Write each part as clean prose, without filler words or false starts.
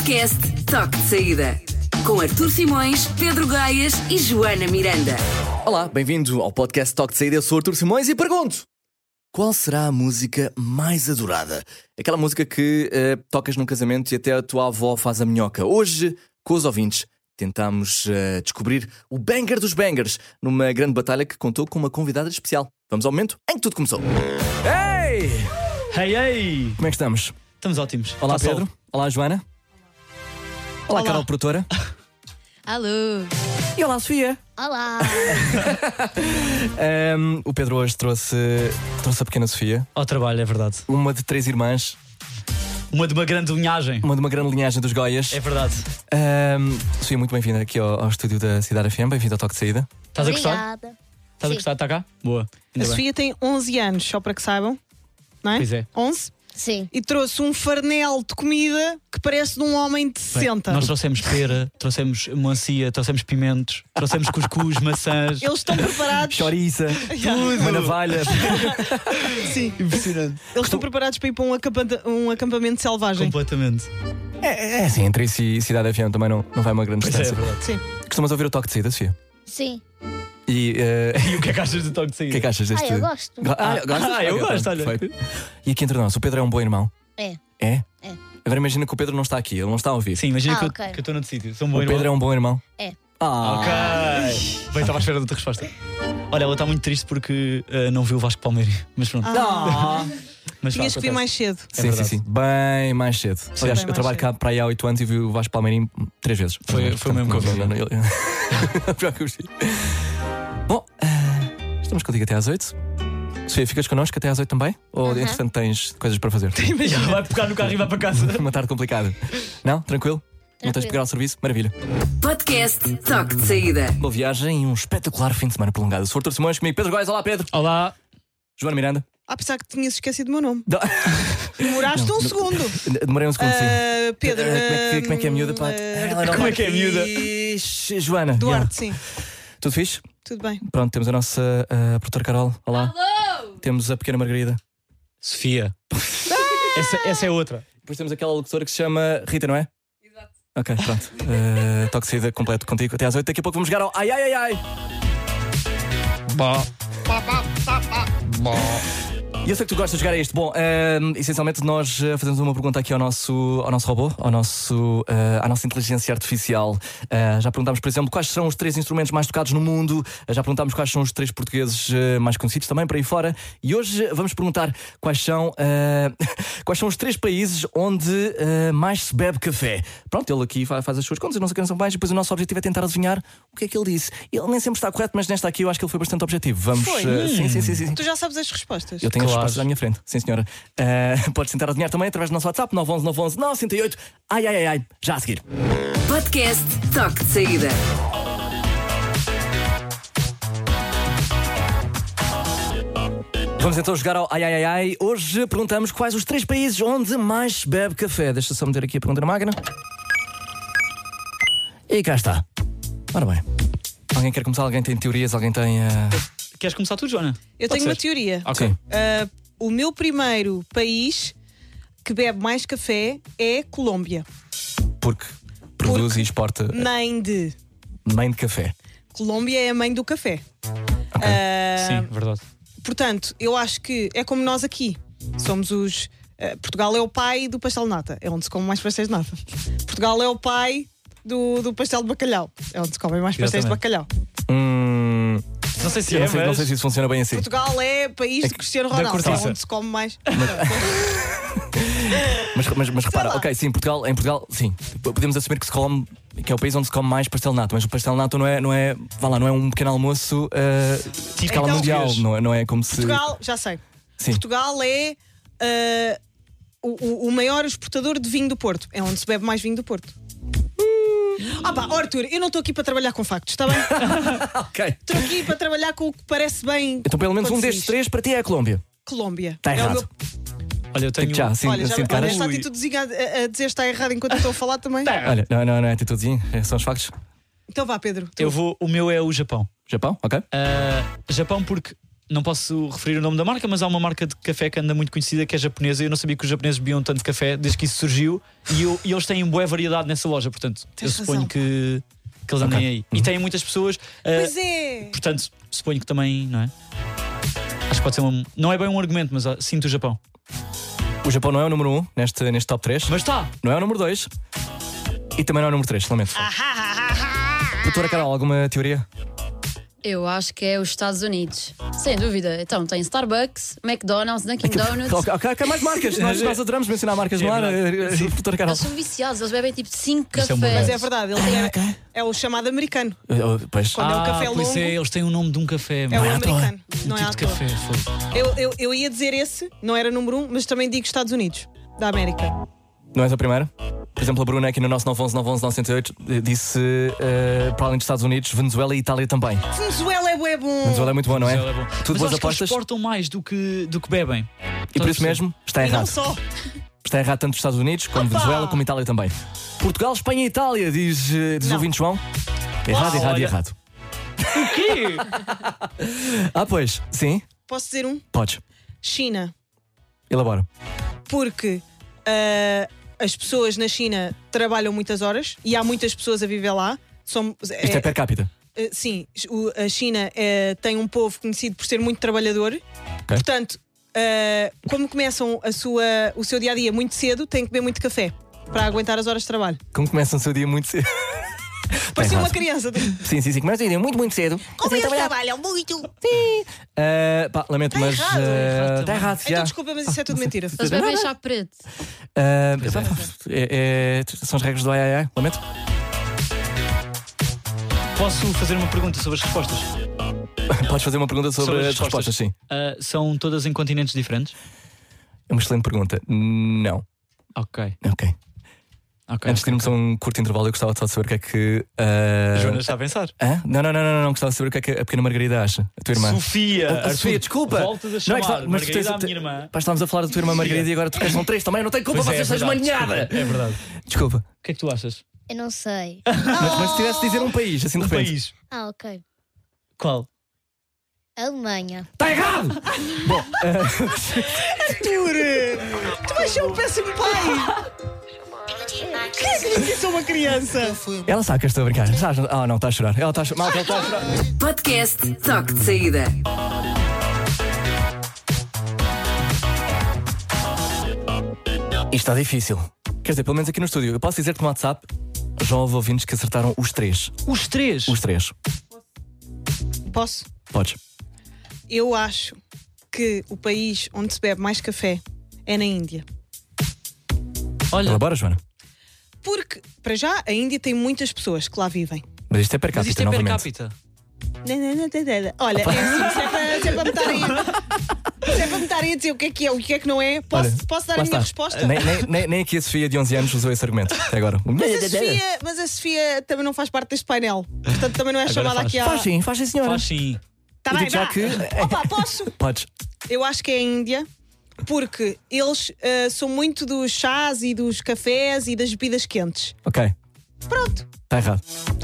Podcast Toque de Saída. Com Artur Simões, Pedro Gaias e Joana Miranda. Olá, bem-vindo ao podcast Toque de Saída. Eu sou Artur Simões e pergunto: qual será a música mais adorada? Aquela música que tocas num casamento e até a tua avó faz a minhoca. Hoje, com os ouvintes, tentamos descobrir o banger dos bangers numa grande batalha que contou com uma convidada especial. Vamos ao momento em que tudo começou. Ei! Hey, hey! Como é que estamos? Estamos ótimos. Olá, Está Pedro. Olá, Joana. Olá, Olá. Carol, produtora. Alô! E olá, Sofia. Olá! O Pedro hoje trouxe a pequena Sofia, Ao trabalho, é verdade. uma de 3 irmãs, Uma de uma grande linhagem. uma de uma grande linhagem dos Goias. É verdade. Sofia, muito bem-vinda aqui ao estúdio da Cidade FM. Bem-vinda ao Toque de Saída. Estás a gostar? Obrigada. Estás a Sim. gostar? Está cá? Boa. A Ainda bem. Sofia tem 11 anos, só para que saibam, não é? Pois é. 11? Sim. E trouxe um farnel de comida que parece de um homem de 60. Nós trouxemos pera, trouxemos melancia, trouxemos pimentos, trouxemos cuscuz, maçãs. Eles estão preparados. Chouriça, uma navalha. Sim. Impressionante. Eles estão preparados para ir para um acampamento selvagem. Completamente. É assim, entre isso e Cidade FM também não vai uma grande Pois é, é distância. verdade. Sim. Costumas ouvir o Toque de Saída, Sofia? Sim. E E o que é que achas do toque de o saída? que é que achas deste? Eu gosto. Gostas? eu Ok, gosto, pronto, olha. perfeito. E aqui entre nós, o Pedro é um bom irmão? É. É? É. Agora imagina que o Pedro não está aqui, ele não está a ouvir. Sim, imagina que, ok. que eu estou noutro sítio. Sou um bom O irmão. Pedro é um bom irmão? É. Ok. Bem, estava à espera da tua resposta. Olha, ela está muito triste porque não viu o Vasco Palmeiras. Mas pronto. Mas Tinhas vá, que vir acontece. mais cedo. É Sim, sim, verdade. sim. Bem mais cedo. Aliás, bem eu trabalho mais cá para aí há 8 anos e vi o Vasco Palmeirim 3 vezes. Foi o mesmo que eu vi. Bom, estamos contigo até às 8. Sofia, ficas connosco até às 8 também? Ou entretanto tens coisas para fazer? Vai pegar no carro e vai para casa. Uma tarde complicada. Não? Tranquilo? Não tens de pegar ao serviço? Maravilha. Podcast Toque de Saída. Boa viagem e um espetacular fim de semana prolongado. Sou Artur Simões, comigo Pedro Góes. Olá, Pedro. Olá. Joana Miranda. Pensar que tinhas esquecido o meu nome. Demoraste um segundo. Demorei um segundo, sim. Pedro. Como é que é a miúda? Pá? Ela não como é vai- que é a miúda? Ixi, Joana. Duarte, sim. Tudo fixe? Tudo bem. Pronto, temos a nossa produtora Carol. Olá. Temos a pequena Margarida. Sofia. essa é outra. Depois temos aquela locutora que se chama Rita, não é? Exato. Ok, pronto. Toque de saída completo contigo até às 8. Daqui a pouco vamos jogar ao Ai Ai Ai Ai. E eu sei que tu gostas de jogar a isto. Bom, essencialmente nós fazemos uma pergunta aqui ao nosso robô, à nossa inteligência artificial. Já perguntámos, por exemplo, quais são os 3 instrumentos mais tocados no mundo. Já perguntámos quais são os 3 portugueses mais conhecidos também por aí fora. E hoje vamos perguntar quais são os 3 países onde mais se bebe café. Pronto, ele aqui faz as suas contas, não sei quem são mais, e depois o nosso objetivo é tentar adivinhar o que é que ele disse. Ele nem sempre está correto, mas nesta aqui eu acho que ele foi bastante objetivo. Vamos. Foi? Sim. Tu já sabes as respostas. Eu tenho as Claro. respostas à minha frente, sim senhora. Podes tentar adivinhar também através do nosso WhatsApp 911 911 908. Ai ai ai ai, já a seguir. Podcast Toque de Saída. Vamos então jogar ao ai ai ai ai. Hoje perguntamos quais os 3 países onde mais se bebe café. Deixa só meter aqui a pergunta na máquina. E cá está. Ora bem, alguém quer começar? Alguém tem teorias? Alguém tem. Queres começar tu, Joana? Eu Pode tenho uma ser. teoria. Ok. Sim. O meu primeiro país que bebe mais café é Colômbia. Porque produz e exporta Mãe de. mãe de café. Colômbia é a mãe do café. Sim, verdade. Portanto, eu acho que é como nós aqui. Somos os. Portugal é o pai do pastel de nata. É onde se come mais pastéis de nata. Portugal é o pai do pastel de bacalhau. É onde se comem mais pastéis de Exatamente. bacalhau. Não sei se Eu é, não sei, mas... não sei se isso funciona bem assim. Portugal é país de Cristiano da Ronaldo. É cortiça. onde se come mais. Mas repara, lá. ok, sim, em Portugal, sim, podemos assumir que se come, que é o país onde se come mais pastel de nata, mas o pastel de nata não é um pequeno almoço de escala Então, mundial, não é como se. Portugal, já sei. Sim. Portugal é o maior exportador de vinho do Porto. É onde se bebe mais vinho do Porto. Arthur, eu não estou aqui para trabalhar com factos, está bem? Ok. Estou aqui para trabalhar com o que parece bem. Então pelo menos quando um se destes diz. 3 para ti é a Colômbia. Colômbia. Está É o errado. meu- Olha, eu tenho... Digo já, assim, Olha, assim de caras. esta atitudezinha a dizer está errado enquanto eu estou a falar também. Olha, não é atitudezinho, são os factos. Então vá, Pedro. O meu é o Japão. Japão, ok. Japão porque não posso referir o nome da marca, mas há uma marca de café que anda muito conhecida, que é japonesa. Eu não sabia que os japoneses bebiam tanto café desde que isso surgiu. E eles têm boa variedade nessa loja. Portanto, Tens eu suponho razão. que eles andem aí. E têm muitas pessoas. Pois é. Portanto, suponho que também, não é? Acho que pode ser não é bem um argumento, mas sinto o Japão. O Japão não é o número 1 neste top 3. Mas está! Não é o número 2. E também não é o número 3, lamento. Doutora Carol, alguma teoria? Eu acho que é os Estados Unidos. Sem dúvida. Então, tem Starbucks, McDonald's, Dunkin' Donuts. Ok, mais marcas. nós adoramos mencionar marcas no ar. Doutora Carol. Eles são viciados, eles bebem tipo 5 Isso é um cafés. Mas é verdade, ele é o chamado americano. Pois. Quando é o café pois longo, eles têm o nome de um café. é o à toa. americano. Não é tipo à de toa. café. Fogo. Eu ia dizer esse, não era número 1, mas também digo Estados Unidos, da América. Não és a primeira? Por exemplo, a Bruna aqui no nosso 911-911-908 disse, para além dos Estados Unidos, Venezuela e Itália também. Venezuela é bué bom. Venezuela é muito bom, não é? Venezuela é bom. Tudo Mas boas acho que eles apostas. exportam mais do que bebem. E por isso mesmo, está E não errado. só. Está errado tanto os Estados Unidos, como Venezuela, como Itália também. Portugal, Espanha e Itália, diz o Não. ouvinte João. Errado, errado e olha. errado. O quê? Pois, sim, Posso dizer um? podes. China. Elabora. Porque as pessoas na China trabalham muitas horas e há muitas pessoas a viver lá. Isto é per capita. Sim, a China tem um povo conhecido por ser muito trabalhador. Portanto, como começam o seu dia a dia muito cedo, têm que beber muito café para aguentar as horas de trabalho. Como começa o seu dia muito cedo? Parecia uma errado. criança. Sim. Começa o dia muito cedo. Como eles trabalham muito. Lamento, mas. errado. Está errado, Então já. desculpa, mas isso é tudo mentira. Eles bebem chá preto. São as regras do ai. Lamento. Posso fazer uma pergunta sobre as respostas? Podes fazer uma pergunta sobre as respostas, sim. São todas em continentes diferentes? É uma excelente pergunta. Não. Ok. Ok. Antes de irmos a um curto intervalo, eu gostava só de saber o que é que. Joana está a pensar. Não. Gostava de saber o que é que a pequena Margarida acha. A tua irmã. Sofia! A Sofia, desculpa. Voltas a chamar Margarida, a minha irmã. Estávamos a falar da tua irmã Margarida e agora tu queres um 3 também. Não tenho culpa, Pois vocês sejam verdade, manhada. desculpa, é verdade. Desculpa. O que é que tu achas? Eu não sei. Mas se tivesse de dizer um país, assim de Um repente. país. Ah, ok. Qual? Alemanha. Está errado! Tu vais ser um péssimo pai. Quem é que disse que eu sou uma criança? Ela sabe que eu estou a brincar. Não, está a chorar. Ela está a chorar. Malta, ela está a chorar. Podcast Toque de Saída. Isto está difícil. Quer dizer, pelo menos aqui no estúdio. Eu posso dizer-te no WhatsApp, já houve ouvintes que acertaram os 3. Os 3? Os 3. Posso? Podes. Eu acho que o país onde se bebe mais café é na Índia. Olha, Elabora, Joana. Porque, para já, a Índia tem muitas pessoas que lá vivem. Mas isto é per mas capita, isto é per novamente. capita. Olha, é assim, se é para me estarem a dizer o que é que não é, posso dar Lá a minha está. resposta? Nem aqui a Sofia de 11 anos usou esse argumento até agora. Mas a Sofia também não faz parte deste painel. Portanto, também não é Agora chamada faz. aqui à. Faz sim, senhora. Faz sim. Tá Eu bem, digo já vá. que- Opa, posso? Podes. Eu acho que é a Índia, porque eles são muito dos chás e dos cafés e das bebidas quentes. Ok. Pronto. Está errado.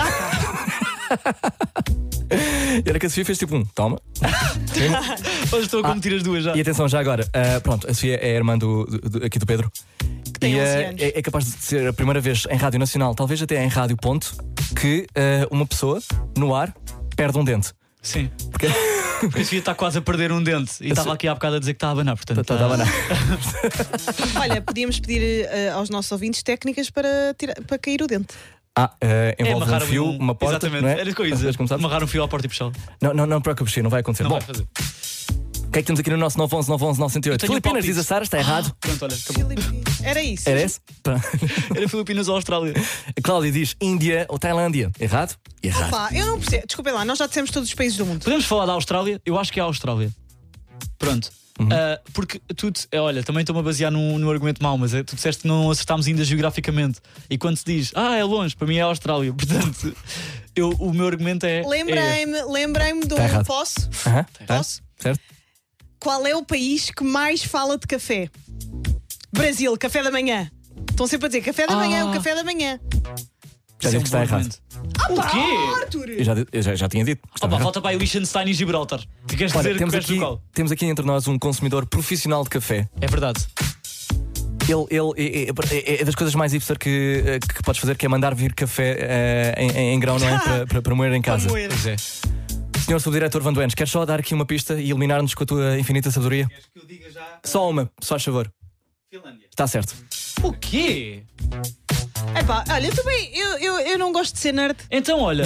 Tá. E era que a Sofia fez tipo toma. Hoje estou a competir as duas já. E atenção, já agora, pronto, a Sofia é a irmã aqui do Pedro. Que tem 11 anos. É capaz de ser a primeira vez em Rádio Nacional, talvez até em Rádio Ponto, que uma pessoa no ar perde um dente. Sim. Porque Porque a Sofia está quase a perder um dente. E estava aqui há bocado a dizer que está a abanar. Portanto, estava na. Olha, podíamos pedir aos nossos ouvintes técnicas para cair o dente. Envolve amarrar um fio, uma porta. Exatamente, não é? era isso que eu ia dizer. Vês como sabes? Amarrar um fio à porta e puxá-lo. Não preocupes, não vai acontecer. Não Bom, vai fazer. o que é que temos aqui no nosso 911-911-908? Eu tenho Filipinas, palpites. diz a Sara, está errado. Pronto, olha, acabou. Era isso. Era esse? Pronto. Era Filipinas ou Austrália. A Cláudia diz Índia ou Tailândia. Errado? Errado. Pá, eu não percebo. Desculpem lá, nós já dissemos todos os países do mundo. Podemos falar da Austrália? Eu acho que é a Austrália. Pronto. Porque tu, olha, também estou-me a basear no argumento mau, mas tu disseste que não acertámos ainda geograficamente. E quando se diz, é longe, para mim é a Austrália. Portanto, o meu argumento é. Lembrei-me de Tá errado. Posso? Aham, tá. Posso? Certo? Qual é o país que mais fala de café? Brasil, café da manhã. Estão sempre a dizer café da manhã, o café da manhã. Já digo que está errado. O quê? Arthur! Eu já tinha dito. Opa, falta para aí Liechtenstein e Gibraltar. Tu queres Olha, dizer que és do qual? temos aqui entre nós um consumidor profissional de café. É verdade. Ele é das coisas mais hipster que podes fazer, que é mandar vir café em grão, não é? Para moer em casa. Para moer. Pois é. Senhor Subdiretor Van Duenes, queres só dar aqui uma pista e iluminar-nos com a tua infinita sabedoria? Queres que eu diga já? Só uma, só faz favor. Finlândia. Está certo. O quê? Epá, olha, eu também eu não gosto de ser nerd. Então, olha,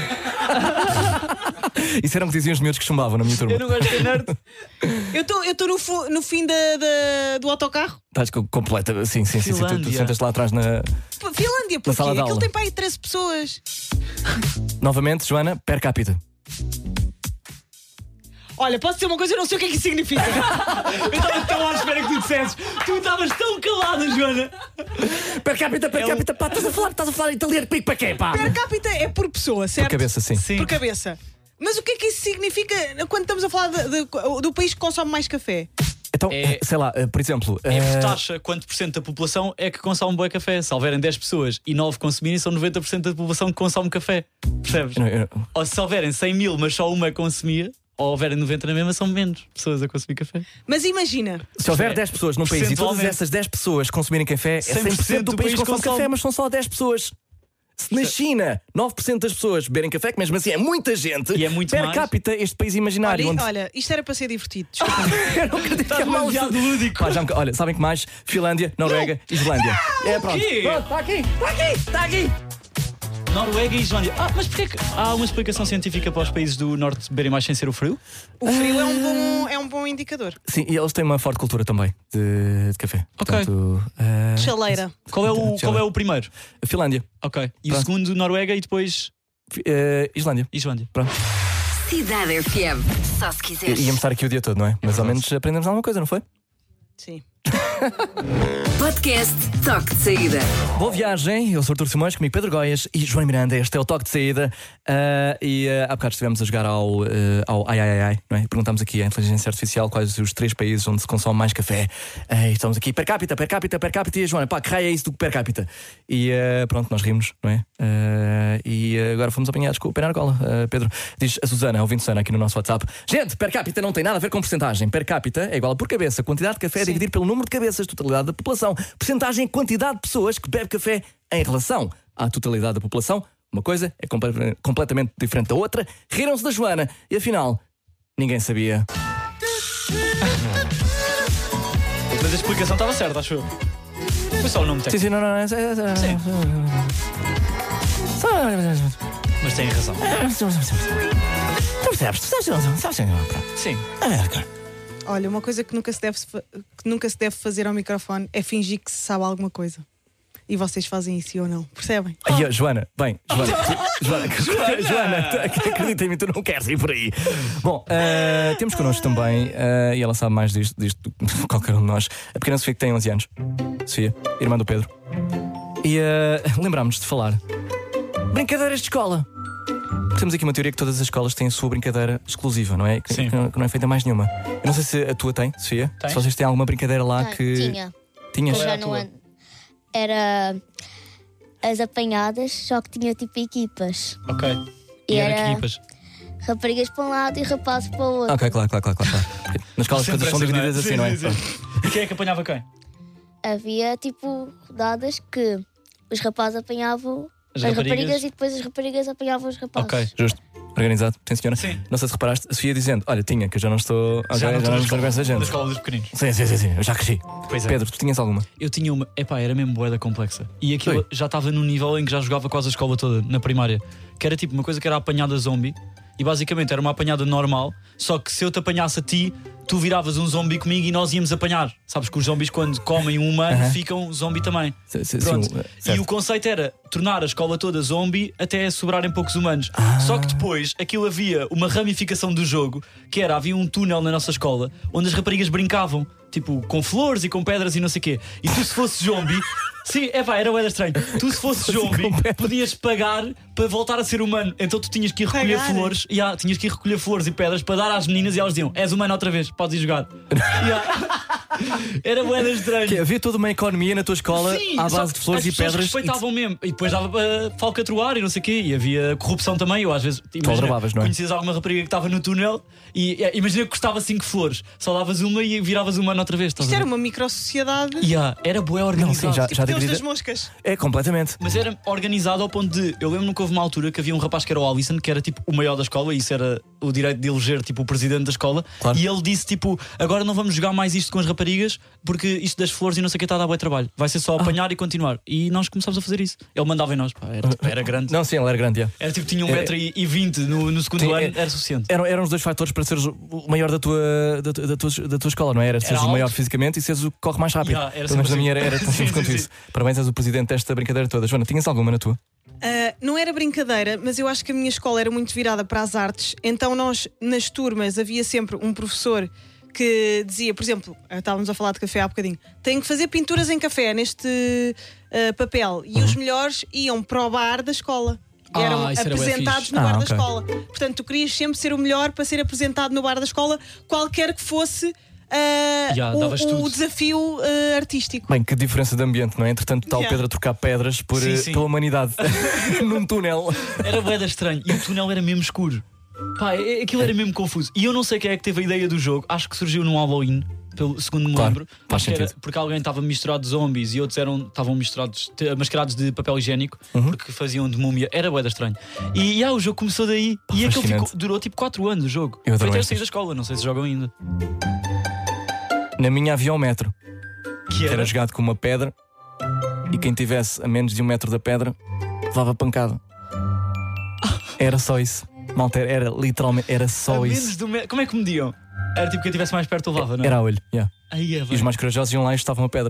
Isso era o que diziam os miúdos que chumbavam na minha turma. eu não gosto de ser nerd. Eu estou no fim do autocarro. Estás completa. Sim. Tu Finlândia. sentas lá atrás na. Finlândia, porquê? sala de aula. Aquilo tem para aí 13 pessoas. Novamente, Joana, per capita. Olha, posso dizer uma coisa, eu não sei o que é que isso significa. Eu estava tão à espera que tu dissesses. Tu estavas tão calada, Joana. Per capita, pá, estás a falar italiano comigo para quê, pá? Per capita é por pessoa, certo? Por cabeça, sim. Sim. Por cabeça. Mas o que é que isso significa quando estamos a falar do país que consome mais café? Então, É- sei lá, por exemplo. É por taxa, quanto por cento da população é que consome bom café? Se houverem 10 pessoas e 9 consumirem, são 90% da população que consome café. Percebes? Ou se houverem 100 mil, mas só uma consumia, ou houverem 90 na mesma, são menos pessoas a consumir café. Mas imagina, Se houver 10 pessoas num país e todas Percentualmente. essas 10 pessoas consumirem café, é 100% do país que consome café, mas são só 10 pessoas. Se na China 9% das pessoas beberem café, que mesmo assim é muita gente, E é muito per mais. capita, este país imaginário. olha, isto era para ser divertido. Desculpa. Eu não acredito que é mal demasiado lúdico. Pá, olha, sabem que mais? Finlândia, Noruega, Islândia. É, pronto. quê? Pronto, está aqui. Noruega e Islândia. Mas porquê que há uma explicação científica para os países do norte beberem mais sem ser o frio? O frio é um bom indicador. Sim, e eles têm uma forte cultura também de café. Ok. Portanto, Chaleira. Qual é o primeiro? Finlândia, Ok. E Pronto. o segundo, Noruega e depois Islândia. Islândia. Pronto. Cidade FM. Só se quiseres. Íamos estar aqui o dia todo, não é? Mas ao menos aprendemos alguma coisa, não foi? Sim. Podcast Toque de Saída. Boa viagem, eu sou Artur Simões, comigo Pedro Goias e João Miranda. Este é o Toque de Saída. Há bocado estivemos a jogar ao ai, não é? Perguntámos aqui à inteligência artificial quais os 3 países onde se consome mais café. E estamos aqui, per capita. E a Joana, pá, que raio é isso do per capita? E pronto, nós rimos, não é? E agora fomos apanhados com o pé na argola. Pedro, diz a Susana, ouvinte Susana aqui no nosso WhatsApp: gente, per capita não tem nada a ver com porcentagem. Per capita é igual a por cabeça. Quantidade de café a dividir pelo número de cabeças, totalidade da população. Porcentagem, quantidade de pessoas que bebe café em relação à totalidade da população. Uma coisa é completamente diferente da outra. Riram-se da Joana e afinal, ninguém sabia. Mas a explicação estava certa, acho eu. Foi só o nome técnico. Sim, não. Sim. Mas tem razão. Tu percebes? Sim. Olha, uma coisa que nunca se deve fazer ao microfone é fingir que se sabe alguma coisa. E vocês fazem isso ou não, percebem? Ai, Joana, acredita em mim, tu não queres ir por aí. Bom, temos connosco também, e ela sabe mais disto do que qualquer um de nós, a pequena Sofia, que tem 11 anos. Sofia, irmã do Pedro. E lembrámos de falar brincadeiras de escola. Temos aqui uma teoria que todas as escolas têm a sua brincadeira exclusiva, não é? Sim. Que não é feita mais nenhuma. Eu não sei se a tua tem, Sofia. Tem. Se vocês têm alguma brincadeira lá que. Tinha. Tinhas? Eu já não ando. Era as apanhadas, só que tinha tipo equipas. Ok. E E era era- que equipas? Raparigas para um lado e rapazes para o outro. Ok, claro. Porque nas escolas as coisas são divididas assim, não é? Sim. E quem é que apanhava quem? Havia tipo rodadas que os rapazes apanhavam As as raparigas? raparigas e depois as raparigas apanhavam os rapazes. Ok. Justo. Organizado, sim senhora. Sim. Não sei se reparaste, a Sofia dizendo: olha, tinha, que eu já não estou. Já não estou com essa Da gente. escola dos pequeninos. Sim, eu já cresci. Pois é. Pedro, tu tinhas alguma? Eu tinha uma. Epá, era mesmo bué da complexa. E aquilo Oi. já estava num nível em que já jogava quase a escola toda, na primária. Que era tipo uma coisa que era a apanhada zombie. E basicamente era uma apanhada normal. Só que se eu te apanhasse a ti, tu viravas um zombie comigo e nós íamos apanhar. Sabes que os zombies, quando comem um humano, ficam zombie também. Pronto. E o conceito era tornar a escola toda zombie até sobrarem poucos humanos. Só que depois aquilo havia uma ramificação do jogo, que era, havia um túnel na nossa escola onde as raparigas brincavam, tipo, com flores e com pedras e não sei o quê. E tu, se fosses zombie, sim, era bué estranho. Tu, se fosses zombie, podias pagar para voltar a ser humano. Então tu tinhas que ir recolher Pagar? flores. Tinhas que ir recolher flores e pedras para dar às meninas e elas diziam: és humano outra vez, podes ir jogar. Era moeda estranha. Que havia toda uma economia na tua escola Sim, à só base de flores as e pessoas pedras. respeitavam mesmo. E depois dava para falcatruar e não sei o quê. E havia corrupção também. Eu às vezes aldrabavas, não é? conhecias alguma rapariga que estava no túnel e imagina que custava 5 flores. Só davas uma e viravas uma outra vez. Isto era uma microsociedade. Era bué Não, organizado. sim, já Tipo Deus dividida. das moscas. É, completamente. Mas era organizado ao ponto de. Eu lembro-me que houve uma altura que havia um rapaz que era o Alisson, que era tipo o maior da escola, e isso era o direito de eleger tipo o presidente da escola. Claro. E ele disse tipo: agora não vamos jogar mais isto com as raparigas, porque isto das flores e não sei o que está a dar bué trabalho. Vai ser só apanhar e continuar. E nós começámos a fazer isso. Ele mandava em nós. Pá, era grande. Não, sim, ele era grande. Era tipo, tinha 1,20 m no segundo Sim, ano, era suficiente. Eram os dois fatores para seres o maior da tua escola, não é? Era seres o alto. maior fisicamente e seres o que corre mais rápido. Yeah, era Pelo menos na sempre minha era tão Sim, simples quanto sim, isso. Parabéns, és o presidente desta brincadeira toda. Joana, tinhas alguma na tua? Não era brincadeira, mas eu acho que a minha escola era muito virada para as artes, então nós, nas turmas, havia sempre um professor que dizia, por exemplo, estávamos a falar de café há bocadinho, tem que fazer pinturas em café neste papel, e os melhores iam para o bar da escola. E eram isso era bué apresentados fixe. no bar ok. da escola. Portanto, tu querias sempre ser o melhor para ser apresentado no bar da escola, qualquer que fosse davas o tudo. desafio artístico. Bem, que diferença de ambiente, não é? Entretanto, está o Yeah. Pedro a trocar pedras Sim. pela humanidade num túnel. Era bué da estranho. E o túnel era mesmo escuro. Pá, aquilo era mesmo confuso. E eu não sei quem é que teve a ideia do jogo. Acho que surgiu num Halloween, segundo me Claro, lembro. faz Acho que era sentido. porque alguém estava misturado de zombies e outros estavam misturados, mascarados de papel higiênico, porque faziam de múmia. Era bué da estranho. E o jogo começou daí. E aquilo fascinante. durou tipo 4 anos o jogo. Eu Foi adoro até estas. sair da escola, não sei se jogam ainda. Na minha havia o metro, Que que era jogado com uma pedra, e quem tivesse a menos de 1 metro da pedra levava pancada. Era só isso. Malta, era literalmente, era A só menos isso. do Como é que mediam? Era tipo quem estivesse mais perto levava, não é? Era a olho, yeah. Aí é, E os mais corajosos iam lá e estavam a pedra.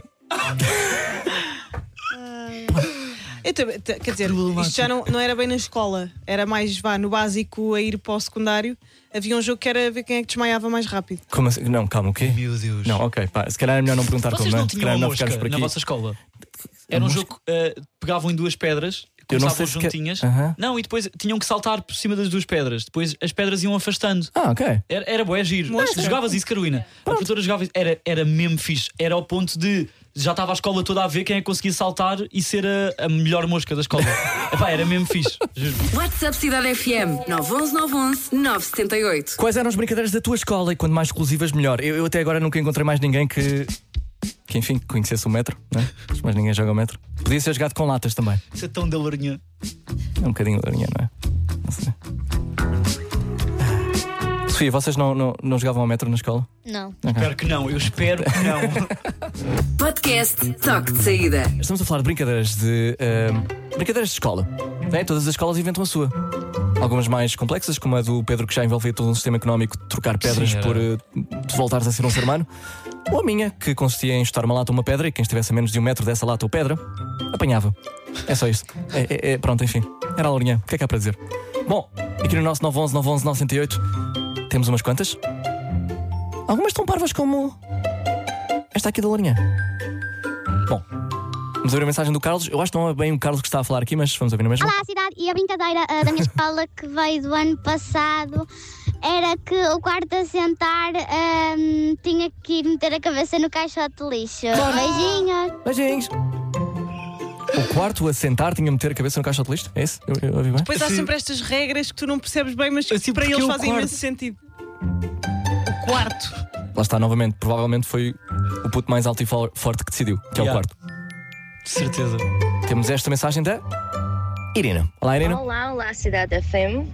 Quer dizer, isto já não era bem na escola, era mais no básico a ir para o secundário. Havia um jogo que era ver quem é que desmaiava mais rápido. Como assim? Não, calma, o quê? Meu Deus. Não, ok, pá, se calhar é melhor não perguntar Vocês como, não não é? Se tinham calhar uma não mosca ficarmos por na aqui. vossa escola? Era um mosca? jogo pegavam em 2 pedras, Eu não começavam sei se juntinhas. Aham. Não, e depois tinham que saltar por cima das 2 pedras. Depois as pedras iam afastando. Ah, ok. Era bué giro. Mosca. Jogavas isso, Carolina. A professora jogava isso. Era mesmo fixe. Era ao ponto de já estava a escola toda a ver quem é que conseguia saltar e ser a melhor mosca da escola. Epá, era mesmo fixe. Juro. WhatsApp Cidade FM 911 911 978. Quais eram as brincadeiras da tua escola e quanto mais exclusivas, melhor? Eu até agora nunca encontrei mais ninguém que enfim, conhecesse o metro, não é? Mas ninguém joga o metro. Podia ser jogado com latas também. Isso é tão da lourinha. É um bocadinho de linha, não é? Não sei. Sofia, vocês não jogavam ao metro na escola? Não. Ok. Espero que não. Eu espero que não. Podcast Toque de Saída. Estamos a falar de brincadeiras brincadeiras de escola. Não é? Todas as escolas inventam a sua. Algumas mais complexas, como a do Pedro, que já envolvia todo um sistema económico de trocar pedras Sim, era. por tu voltares a ser um ser humano. Ou a minha, que consistia em chutar uma lata ou uma pedra, e quem estivesse a menos de 1 metro dessa lata ou pedra apanhava. É só isso. Pronto, enfim. Era a Lourinhã. O que é que há para dizer? Bom, aqui no nosso 911 911 908 temos umas quantas. Algumas tão parvas como esta aqui da Lourinhã. Bom, vamos ouvir a mensagem do Carlos. Eu acho que não é bem o Carlos que está a falar aqui, mas vamos ouvir na mesma. Olá, cidade. E a brincadeira da minha escola que veio do ano passado era que o quarto a sentar tinha que ir meter a cabeça no caixote de lixo. Beijinhos. Beijinhos. O quarto a sentar tinha de meter a cabeça no caixote de lixo? É isso? Eu ouvi bem? Depois há sempre estas regras que tu não percebes bem, mas que Assim, para porque eles o fazem quarto? imenso sentido. O quarto. Lá está, novamente. Provavelmente foi o puto mais alto e forte que decidiu, que é o Yeah. quarto. De certeza. Temos esta mensagem da Irina. Olá, Irina. Olá, Cidade FM.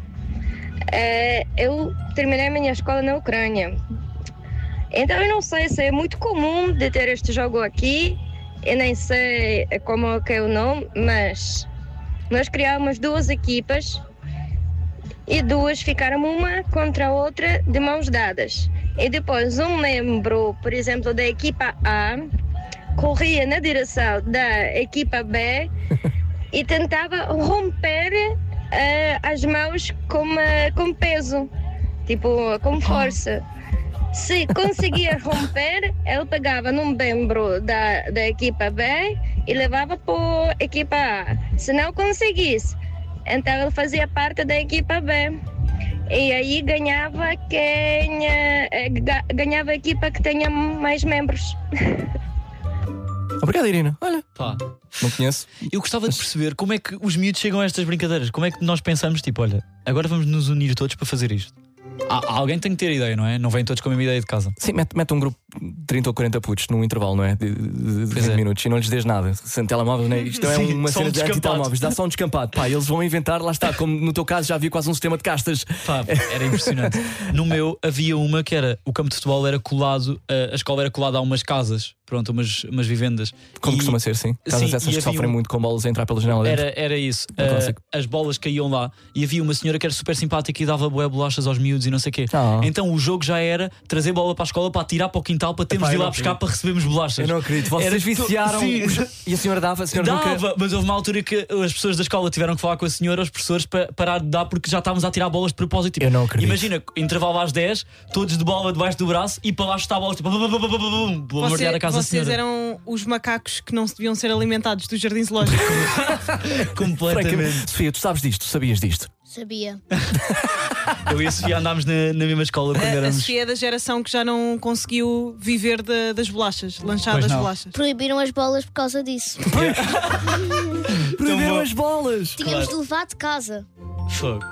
Eu terminei a minha escola na Ucrânia. Então eu não sei se é muito comum de ter este jogo aqui. Eu nem sei como é que é o nome, mas nós criámos 2 equipas e 2 ficaram uma contra a outra de mãos dadas. E depois um membro, por exemplo, da equipa A, corria na direção da equipa B e tentava romper as mãos com peso, tipo com força. Se conseguia romper, ele pegava num membro da equipa B e levava para a equipa A. Se não conseguisse, então ele fazia parte da equipa B. E aí ganhava ganhava a equipa que tenha mais membros. Obrigado, Irina. Olha, Pá. não conheço. Eu gostava de perceber como é que os miúdos chegam a estas brincadeiras. Como é que nós pensamos, tipo, olha, agora vamos nos unir todos para fazer isto. Alguém tem que ter ideia, não é? Não vêm todos com a mesma ideia de casa. Sim, mete um grupo de 30 ou 40 putos num intervalo, não é? De 20 minutos e não lhes des nada. Sem telemóveis, não é? Isto é Sim, uma só cena um de anti-telemóveis. Dá só um descampado. Pá, eles vão inventar, lá está. Como no teu caso já havia quase um sistema de castas. Pá, era impressionante. No meu havia uma que era o campo de futebol era colado, a escola era colada a umas casas, pronto, umas vivendas. Como costuma ser, sim. Casas sim, essas e que sofrem havia muito com bolas a entrar pela janela dentro. Era isso. clássico. As bolas caíam lá e havia uma senhora que era super simpática e dava bué bolachas aos miúdos e não sei o quê. Então o jogo já era trazer bola para a escola, para atirar para o quintal, para termos de ir lá buscar para recebermos bolachas. Eu não acredito. Vocês viciaram. E a senhora dava? A senhora Dava, nunca... mas houve uma altura que as pessoas da escola tiveram que falar com a senhora, os professores, para parar de dar porque já estávamos a tirar bolas de propósito. Tipo, eu não acredito. Imagina, intervalo às 10, todos de bola debaixo do braço e para lá chutar bolas, tipo, vou morder a casa da Vocês senhora. eram os macacos que não se deviam ser alimentados do jardim zoológico. Completamente. Sofia, tu sabes disto? Tu sabias disto? Sabia. Eu e a Sofia andámos na mesma escola quando A éramos. Sofia é da geração que já não conseguiu viver das bolachas, lanchar Pois das não. bolachas. Proibiram as bolas por causa disso. Proibiram as bolas! Tínhamos de levar de casa. Fogo.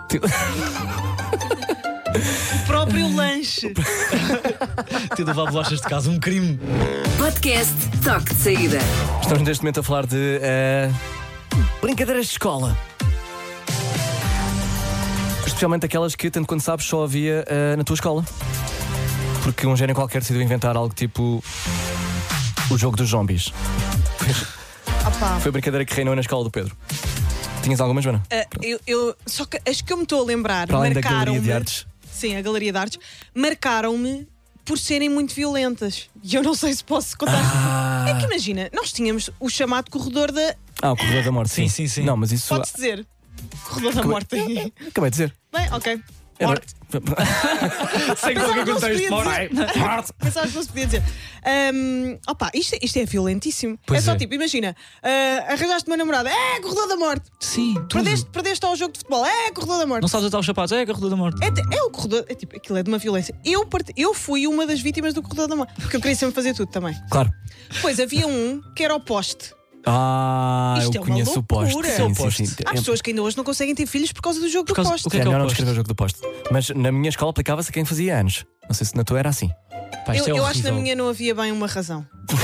O próprio lanche. Ter de levar bolachas de casa, um crime. Podcast Toque de Saída. Estamos neste momento a falar de brincadeiras de escola. Especialmente aquelas que, tanto quanto sabes, só havia na tua escola. Porque um gênio qualquer decidiu inventar algo tipo o jogo dos zombies. Foi a brincadeira que reinou na escola do Pedro. Tinhas alguma, Joana? Só que as que eu me estou a lembrar Para além da Galeria marcaram-me. de Artes? Sim, a Galeria de Artes. Marcaram-me por serem muito violentas. E eu não sei se posso contar. É que imagina, nós tínhamos o chamado corredor da. O Corredor da Morte. Sim. Não, mas isso. Pode-se dizer. Corredor da morte. Acabei de dizer. Bem, ok. Era- Morte. Sem Pensava qualquer que não se contexto. podia dizer. Pensava que não se podia dizer. Isto é violentíssimo. Pois é só é. tipo, imagina, arranjaste uma namorada, corredor da morte. Sim, tudo. Perdeste ao jogo de futebol, corredor da morte. Não sabes atar os sapatos, é a corredor da morte. É o corredor, é tipo, aquilo é de uma violência. Eu fui uma das vítimas do corredor da morte, porque eu queria sempre fazer tudo também. Claro. Depois havia um que era o poste. eu Isto é uma conheço o poste. loucura. Sim. Há pessoas que ainda hoje não conseguem ter filhos por causa do jogo do poste. O que é É que é melhor o não poste? descrever o jogo do poste. Mas na minha escola aplicava-se a quem fazia anos. Não sei se na tua era assim. Pá, isto é Eu acho que na horrível. minha não havia bem uma razão.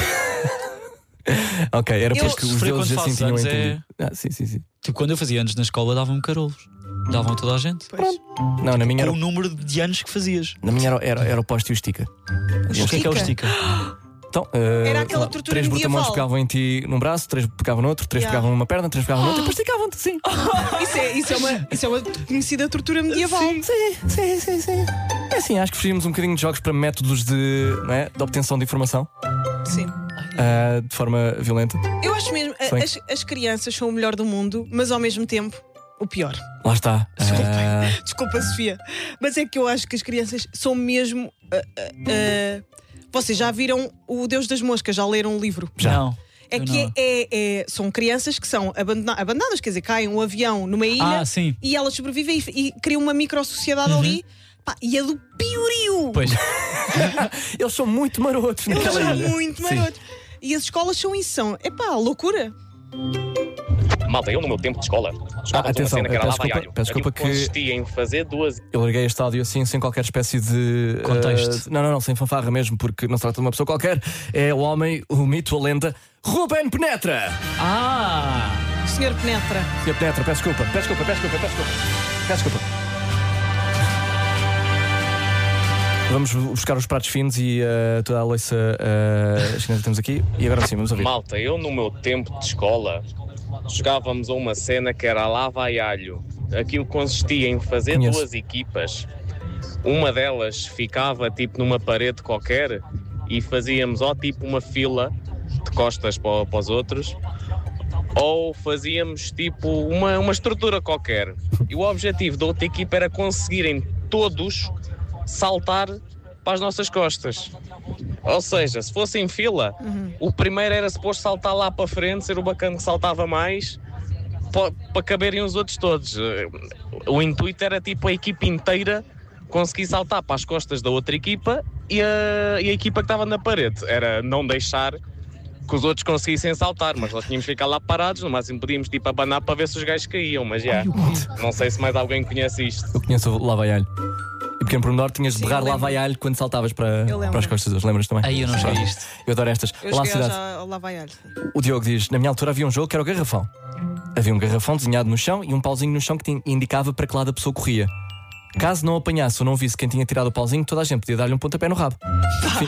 Ok, era Eu porque os sofri deles quando assim faço tinham anos, entendido. Sim. Tipo, quando eu fazia anos na escola, davam-me carolos. Davam a toda a gente. Pois. Não, na minha Com era, o número de anos que fazias. na minha era o poste e o estica. O que é o estica? Então, Era aquela tortura 3 medieval. brutamontes pegavam em ti num braço, 3 pegavam no outro, 3 Yeah. pegavam numa perna, 3 pegavam no outro e depois esticavam-te, sim. Isso é uma conhecida tortura medieval. Sim. É assim, acho que fugimos um bocadinho de jogos para métodos de obtenção de informação Sim. de forma violenta. Eu acho mesmo, as crianças são o melhor do mundo, mas ao mesmo tempo o pior. Lá está. Desculpa, Sofia, mas é que eu acho que as crianças são mesmo. Vocês já viram o Deus das Moscas? Já leram o livro? Já. Não. É Eu que não. são crianças que são abandonadas, quer dizer, caem um avião numa ilha Sim. e elas sobrevivem e criam uma micro-sociedade ali. Pá, e é do piorio! Pois. Eles são muito marotos Eles naquela são ilha. muito marotos. E as escolas são isso, são. Loucura! Malta, eu no meu tempo de escola jogava uma atenção, cena que era peço lava e desculpa, alho. peço desculpa Aquilo consistia em fazer duas. Eu larguei este áudio assim, sem qualquer espécie de Contexto. Não, sem fanfarra mesmo, porque não se trata de uma pessoa qualquer. É o homem, o mito, a lenda, Ruben Penetra. Senhor Penetra. Senhor Penetra, peço desculpa. Vamos buscar os pratos finos e toda a louça chinesa que temos aqui. E agora sim, vamos ouvir. Malta, eu no meu tempo de escola jogávamos a uma cena que era lava e alho. Aquilo consistia em fazer Conheço. duas equipas. Uma delas ficava tipo numa parede qualquer e fazíamos ou tipo uma fila de costas para os outros, ou fazíamos tipo uma estrutura qualquer. E o objetivo da outra equipa era conseguirem todos saltar para as nossas costas. Ou seja, se fosse em fila, o primeiro era suposto saltar lá para a frente, ser o bacana que saltava mais, para caberem os outros todos. O intuito era tipo a equipa inteira conseguir saltar para as costas da outra equipa e a equipa que estava na parede. Era não deixar que os outros conseguissem saltar, mas nós tínhamos que ficar lá parados, no máximo podíamos tipo abanar para ver se os gajos caíam, mas já, não sei se mais alguém conhece isto. Eu conheço o lava-alho. E pequeno pormenor, tinhas de Sim, berrar eu lembro. lava-alho quando saltavas para as costas dos. Lembras também? Aí eu não sei isto. Eu adoro estas. Eu Olá, cheguei cidade. já ao Lavaialho. O Diogo diz: na minha altura havia um jogo que era o garrafão. Havia um garrafão desenhado no chão e um pauzinho no chão que indicava para que lado a pessoa corria. Caso não apanhasse ou não visse quem tinha tirado o pauzinho, toda a gente podia dar-lhe um pontapé no rabo. Enfim,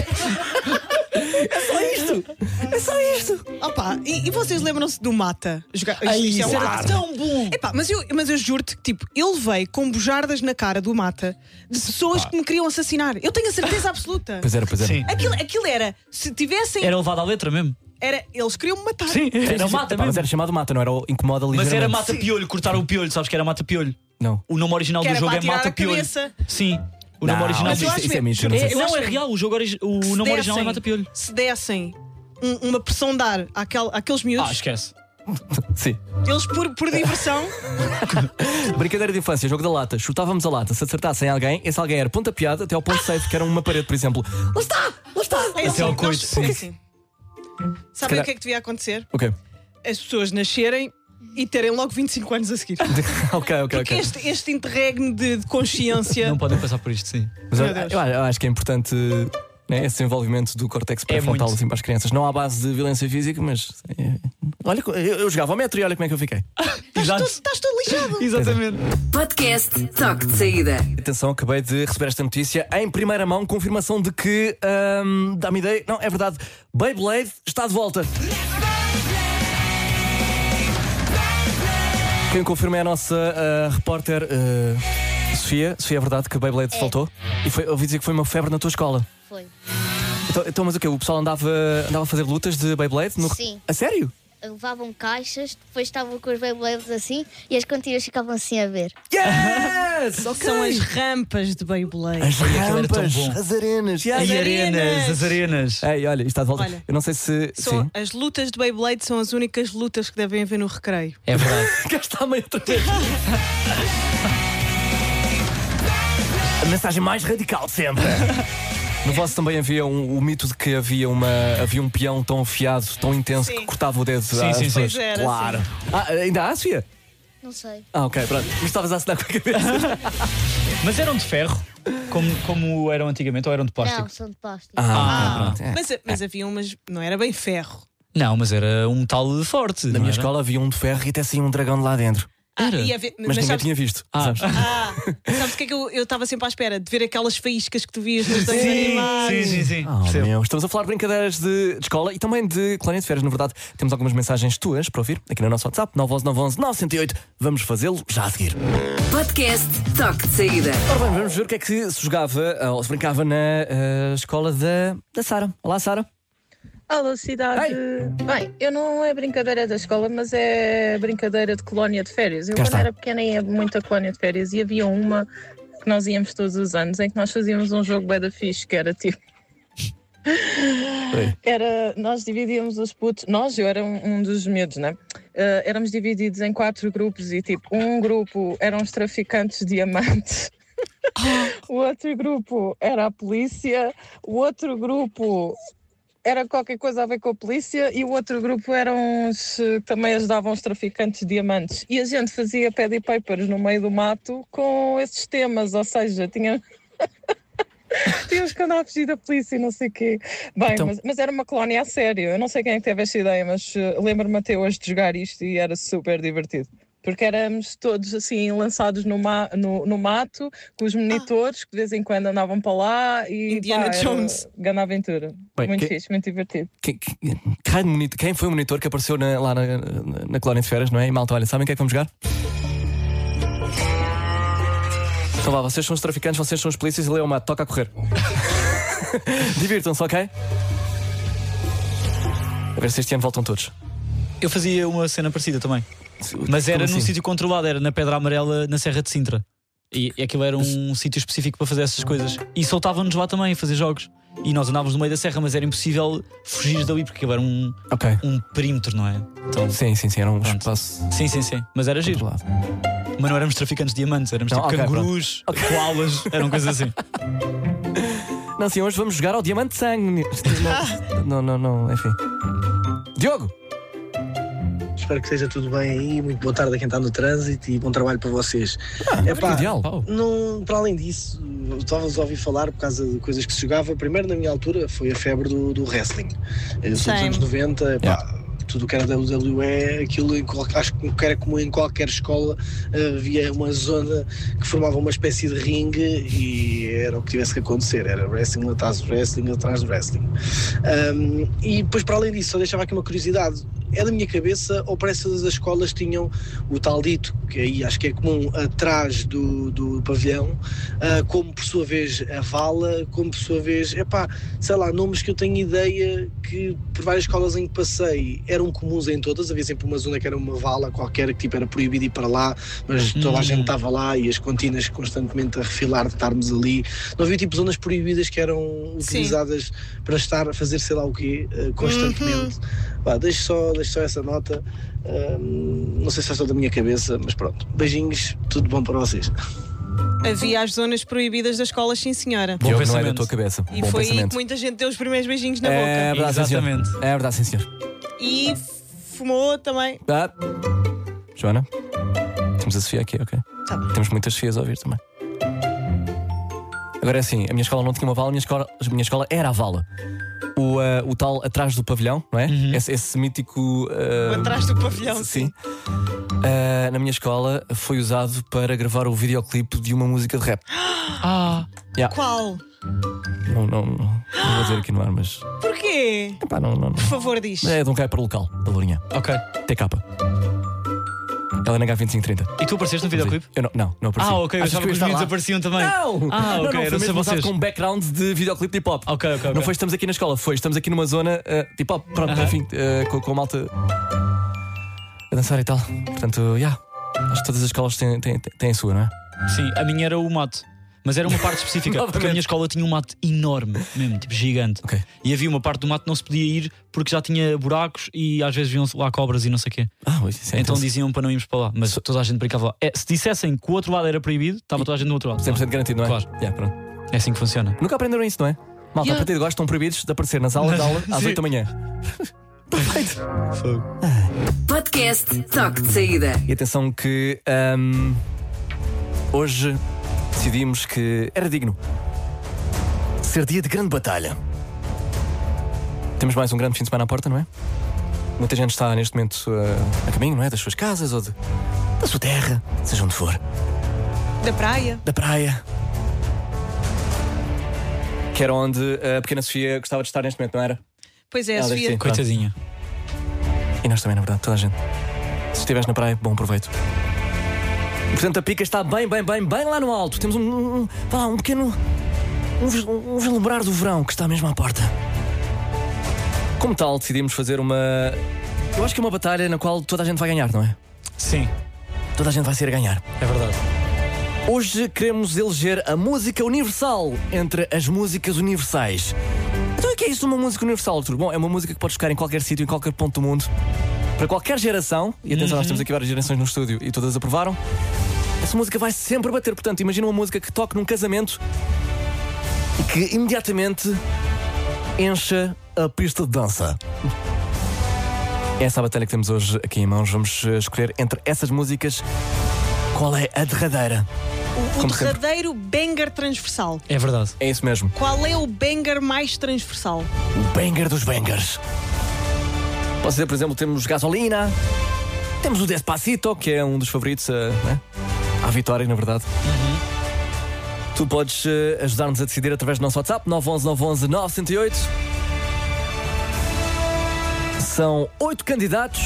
é só isto. Opa, e vocês lembram-se do Mata? Isso era tão bom. Epá, mas eu juro-te que tipo, eu levei com bujardas na cara do Mata de pessoas que me queriam assassinar. Eu tenho a certeza absoluta. Pois era. Sim. Aquilo era, se tivessem. Era levado à letra mesmo. Eles queriam me matar. Sim, era o mata Epá, mas mesmo. era chamado mata, não era o incomoda Mas ligeiramente. era mata-piolho, cortaram o piolho, sabes que era mata-piolho? Não. O nome original Que do era jogo para é atirar a mata-piolho. cabeça. Sim. O Não, nome original mas eu disso. acho isso é mentira, não sei se- Não, é real, o nome original é mata-piolho. Se dessem uma pressão de ar àqueles miúdos, Esquece. Sim. eles por diversão. Brincadeira de infância, jogo da lata. Chutávamos a lata. Se acertassem alguém, esse alguém era pontapeado até ao ponto safe, que era uma parede, por exemplo. Lá está! É Até ao coito, sim. assim. Sabem calhar- o que é que devia acontecer? Ok. As pessoas nascerem e terem logo 25 anos a seguir. ok. Porque este interregno de consciência. Não podem passar por isto, sim. Mas Meu Deus. eu acho que é importante, né, esse envolvimento do córtex pré-frontal muito. assim, para as crianças. Não à base de violência física, mas. Olha, eu jogava ao metro e olha como é que eu fiquei. Estás todo lixado. Exatamente. Podcast Toque de Saída. Atenção, acabei de receber esta notícia em primeira mão, confirmação de que. Dá-me ideia. Não, é verdade. Beyblade está de volta. Quem confirma é a nossa repórter Sofia. Sofia, é verdade que a Beyblade voltou? E ouvi dizer que foi uma febre na tua escola. Foi. Então, mas o quê? O pessoal andava a fazer lutas de Beyblade? Sim. A sério? Levavam caixas, depois estavam com os Beyblades assim e as cantinas ficavam assim a ver. Yes! Ok. São as rampas de Beyblade. As aquilo era tão rampas, bom. as arenas. E as arenas. Ei, olha, isto está de volta. Olha, eu não sei se. São, Sim. as lutas de Beyblade são as únicas lutas que devem haver no recreio. É verdade. Cá está meio outra vez. A mensagem mais radical de sempre. No vosso também havia o mito de que havia um peão tão afiado, tão intenso, Sim. que cortava o dedo. Sim, às sim, pessoas. Pois era, Claro. Ainda há, Sofia? Não sei. Ok, pronto. Mas estavas a assinar com a cabeça. Mas eram de ferro, como eram antigamente, ou eram de plástico? Não, são de plástico. Ok, pronto. Mas havia umas. Não era bem ferro. Não, mas era um metal forte. Na não minha era? escola havia um de ferro e até saía um dragão de lá dentro. E havia, Mas ninguém sabes, tinha visto. Ah. sabes? sabes o que é que eu estava sempre à espera? De ver aquelas faíscas que tu vias nos desenhos animados. Sim. Oh, Percebo. meu, estamos a falar de brincadeiras de escola e também de colónia de férias. Na verdade, temos algumas mensagens tuas para ouvir aqui no nosso WhatsApp, 911-911-908. Vamos fazê-lo já a seguir. Podcast Toque de Saída. Ora bem, vamos ver o que é que se jogava ou se brincava na escola da Sara. Olá, Sara. Alô, cidade. Bem, eu não é brincadeira da escola, mas é brincadeira de colónia de férias. Eu, Cá quando está. era pequena, ia muito a colónia de férias e havia uma que nós íamos todos os anos em que nós fazíamos um jogo bué da fixe, que era tipo. Nós dividíamos os putos, eu era um dos medos, né? Éramos divididos em 4 grupos e tipo, um grupo eram os traficantes de diamantes. O outro grupo era a polícia, o outro grupo era qualquer coisa a ver com a polícia e o outro grupo eram os que também ajudavam os traficantes de diamantes. E a gente fazia pad e papers no meio do mato com esses temas, ou seja, tínhamos que andar a fugir da polícia e não sei o quê. Bem, Então- mas era uma colónia a sério. Eu não sei quem é que teve esta ideia, mas lembro-me até hoje de jogar isto e era super divertido. Porque éramos todos assim lançados no mato, com os monitores que de vez em quando andavam para lá e Indiana era Jones. grande aventura. Bem, Muito fixe, muito divertido. Quem foi o monitor que apareceu lá na colónia de férias, não é? E malta, olha, sabem o que é que vamos jogar? Então vá, vocês são os traficantes, vocês são os polícias e Leão Mato, toca a correr. Divirtam-se, ok? A ver se este ano voltam todos. Eu fazia uma cena parecida também. Mas era Como num assim? sítio controlado, era na Pedra Amarela, na Serra de Sintra. E aquilo era um sítio específico para fazer essas coisas. E soltavam-nos lá também a fazer jogos. E nós andávamos no meio da serra, mas era impossível fugir dali porque aquilo era um perímetro, não é? Então, sim, era um espaço. Sim. Mas era giro. Mas não éramos traficantes de diamantes, éramos tipo cangurus, koalas, eram coisas assim. Não, sim, hoje vamos jogar ao Diamante de Sangue. Não, enfim. Diogo! Espero que esteja tudo bem aí. Muito boa tarde a quem está no trânsito e bom trabalho para vocês. Ideal. Para além disso, estava-vos a ouvir falar por causa de coisas que se jogava. Primeiro, na minha altura, foi a febre do wrestling. Nos anos 90, tudo que era WWE, aquilo acho que era como em qualquer escola, havia uma zona que formava uma espécie de ringue e era o que tivesse que acontecer, era wrestling atrás de wrestling atrás de wrestling. E depois, para além disso, só deixava aqui uma curiosidade. É da minha cabeça ou parece que todas as escolas tinham o tal dito, que aí acho que é comum, atrás do pavilhão, como por sua vez a vala, como por sua vez, sei lá, nomes que eu tenho ideia que por várias escolas em que passei eram comuns em todas. Havia sempre uma zona que era uma vala qualquer, que tipo era proibido ir para lá, mas toda a gente estava lá e as cantinas constantemente a refilar de estarmos ali. Não havia tipo zonas proibidas que eram utilizadas para estar a fazer sei lá o quê, constantemente. Deixo só essa nota. Não sei se é só da minha cabeça, mas pronto. Beijinhos, tudo bom para vocês. Havia as zonas proibidas das escolas, sim senhora. Bom pensamento. Não é da tua cabeça. E foi aí que muita gente deu os primeiros beijinhos na boca. É verdade, exatamente. Sim, é verdade, sim senhor. E fumou também. Joana, temos a Sofia aqui, ok? Tá bem. Temos muitas Sofias a ouvir também. Agora é assim, a minha escola não tinha uma vala, a minha escola era a vala. O tal atrás do pavilhão, não é? Esse mítico. Atrás do pavilhão, sim. Na minha escola foi usado para gravar o videoclipe de uma música de rap. Qual? Não vou dizer aqui no ar, mas. Porquê? Não. Por favor, diz. É de um Hyper local, da Lourinhã. Ok. TK. Ela é na H2530. E tu apareceste no videoclipe? Eu não apareci. Ok, eu achava que os meninos apareciam também. Não! Ok, não, era só vocês. Com um background de videoclipe de hip hop. Ok. Não foi estamos aqui na escola, estamos aqui numa zona de hip hop, pronto, enfim, com a malta a dançar e tal. Portanto, acho que todas as escolas têm a sua, não é? Sim, a minha era o mato. Mas era uma parte específica, porque a minha escola tinha um mato enorme, mesmo, tipo gigante. Okay. E havia uma parte do mato que não se podia ir porque já tinha buracos e às vezes viam-se lá cobras e não sei o quê. Então diziam para não irmos para lá, mas toda a gente brincava lá. Se dissessem que o outro lado era proibido, estava toda a gente do outro lado. 100% garantido, não é? Claro. Pronto. É assim que funciona. Nunca aprenderam isso, não é? Malta, a partir de agora estão proibidos de aparecer nas aulas de aula às 8 da manhã. Perfeito. Podcast Toque de Saída. E atenção que hoje decidimos que era digno ser dia de grande batalha. Temos mais um grande fim de semana à porta, não é? Muita gente está neste momento a caminho, não é? Das suas casas ou da sua terra, seja onde for. Da praia. Que era onde a pequena Sofia gostava de estar neste momento, não era? Pois é, a Sofia. Coitadinha. E nós também, na verdade, toda a gente. Se estiveres na praia, bom proveito. Portanto, a pica está bem lá no alto. Temos um pequeno. Um vislumbrar do verão que está mesmo à porta. Como tal, decidimos fazer uma. Eu acho que é uma batalha na qual toda a gente vai ganhar, não é? Sim. Toda a gente vai ser a ganhar. É verdade. Hoje queremos eleger a música universal entre as músicas universais. Então o que é isso, uma música universal, Arthur? Bom, é uma música que podes tocar em qualquer sítio, em qualquer ponto do mundo. Para qualquer geração, e atenção, nós temos aqui várias gerações no estúdio e todas aprovaram. Essa música vai sempre bater, portanto, imagina uma música que toque num casamento e que imediatamente encha a pista de dança. É essa a batalha que temos hoje aqui em mãos. Vamos escolher entre essas músicas qual é a derradeira. O derradeiro banger transversal. É verdade. É isso mesmo. Qual é o banger mais transversal? O banger dos bangers. Posso dizer, por exemplo, temos Gasolina, temos o Despacito, que é um dos favoritos à vitória, na verdade. Tu podes ajudar-nos a decidir através do nosso WhatsApp 911-911-908. São 8 candidatos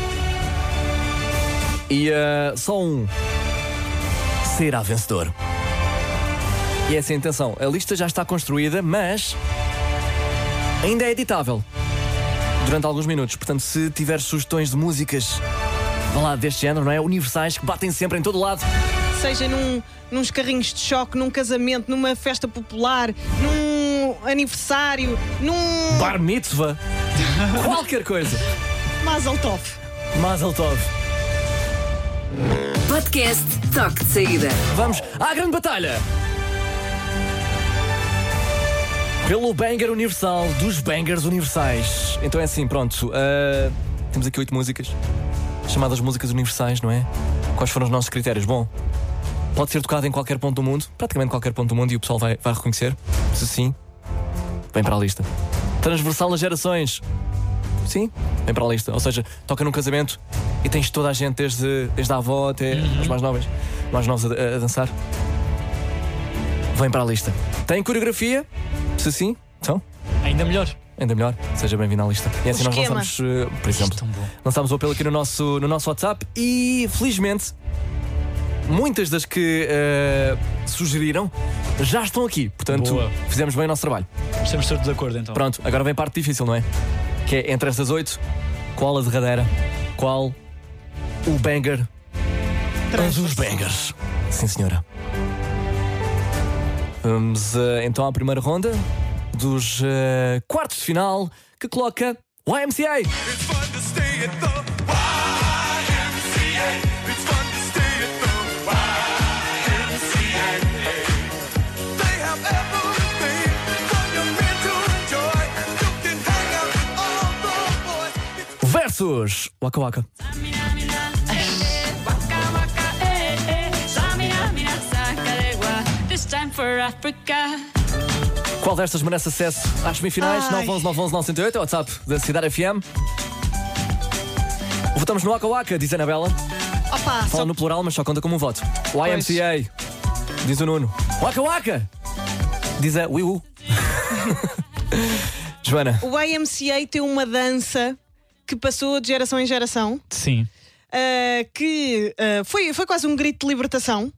e só um será vencedor. E essa é a intenção. A lista já está construída, mas ainda é editável durante alguns minutos. Portanto, se tiver sugestões de músicas, vá lá, deste género, não é? Universais, que batem sempre em todo lado, seja nos carrinhos de choque, num casamento, numa festa popular, num aniversário, num bar mitzvah, qualquer coisa. Mazel Tov. Mazel Tov. Podcast Toque de Saída. Vamos à grande batalha pelo banger universal dos bangers universais. Então é assim, pronto. Temos aqui 8 músicas chamadas músicas universais, não é? Quais foram os nossos critérios? Bom, pode ser tocado em qualquer ponto do mundo, praticamente qualquer ponto do mundo, e o pessoal vai reconhecer. Se sim, vem para a lista. Transversal às gerações. Sim, vem para a lista. Ou seja, toca num casamento e tens toda a gente, desde a avó até os mais novos a dançar. Vem para a lista. Tem coreografia? Se sim, então ainda melhor. Ainda melhor, seja bem-vindo à lista. E assim nós lançamos, por exemplo, lançámos o apelo aqui no nosso WhatsApp e, felizmente, muitas das que sugeriram já estão aqui. Portanto, boa. Fizemos bem o nosso trabalho. Estamos todos de acordo, então. Pronto, agora vem a parte difícil, não é? Que é, entre estas 8, qual a derradeira? Qual o banger? Todos os bangers. Sim, senhora. Vamos então à primeira ronda dos quartos de final, que coloca YMCA. Versus Waka Waka. Qual destas merece acesso às semifinais? 911-911-908 é o WhatsApp da Cidade FM. Votamos no Waka Waka, diz a Anabela. Opa, fala no plural, mas só conta como um voto. YMCA, diz o Nuno. Waka Waka, diz a Wiu. Joana. O YMCA tem uma dança que passou de geração em geração. Sim. Que foi quase um grito de libertação.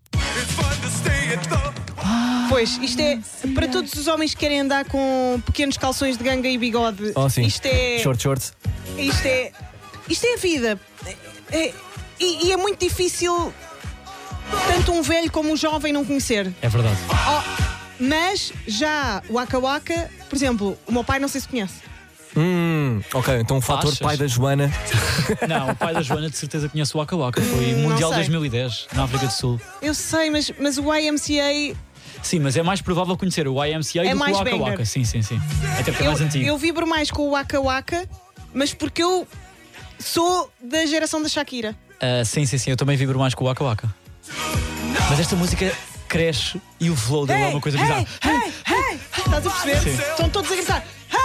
Pois, isto é para todos os homens que querem andar com pequenos calções de ganga e bigode. Oh, sim. Isto é. Short. Isto é a vida. E é muito difícil tanto um velho como um jovem não conhecer. É verdade. Mas já o Waka Waka, por exemplo, o meu pai não sei se conhece. Ok, então o fator pai da Joana. Não, o pai da Joana de certeza conhece o Waka Waka. Foi Mundial 2010 na África do Sul. Eu sei, mas o YMCA. Sim, mas é mais provável conhecer o YMCA do que o Waka Waka. Sim. Até porque é mais antigo. Eu vibro mais com o Waka Waka, mas porque eu sou da geração da Shakira. Sim, eu também vibro mais com o Waka Waka. Mas esta música cresce e o flow dela é uma coisa bizarra. Estás a perceber? Sim. Estão todos a gritar.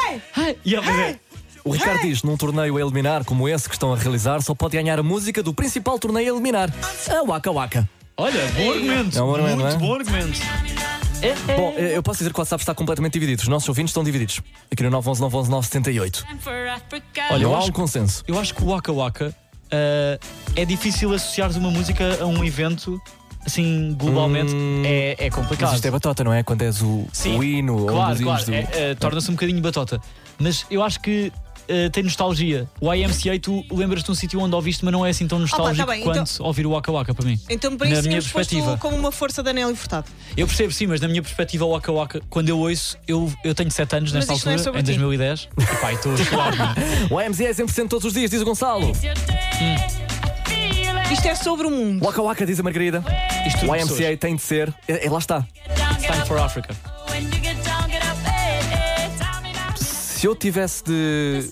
O Ricardo diz, num torneio a eliminar como esse que estão a realizar, só pode ganhar a música do principal torneio a eliminar, a Waka Waka. Olha, bom argumento. É um argumento, muito não é? bom argumento. Bom, eu posso dizer que o WhatsApp está completamente dividido. Os nossos ouvintes estão divididos. Aqui no 911-911-978. Olha, não há um consenso. Eu acho que o Waka Waka é difícil associares uma música a um evento. Assim, globalmente é complicado. Mas isto é batota, não é? Quando és o hino ou um dos hinos do... torna-se um bocadinho batota. Mas eu acho que tem nostalgia. O YMCA, tu lembras-te de um sítio onde ouviste, mas não é assim tão nostálgico quanto ouvir o Waka Waka para mim. Então, para na isso, minha tínhamos perspectiva, posto como uma força da Nelly Furtado. eu percebo, sim, mas na minha perspectiva, o Waka Waka, quando eu ouço, eu tenho 7 anos nesta isto não é altura, sobre em ti. 2010. E pá, estou a chorar. O YMCA é 100% todos os dias, diz o Gonçalo. Isto é sobre o mundo. Waka Waka, diz a Margarida. O YMCA tem de ser. Lá está. Time for Africa. Se eu tivesse de...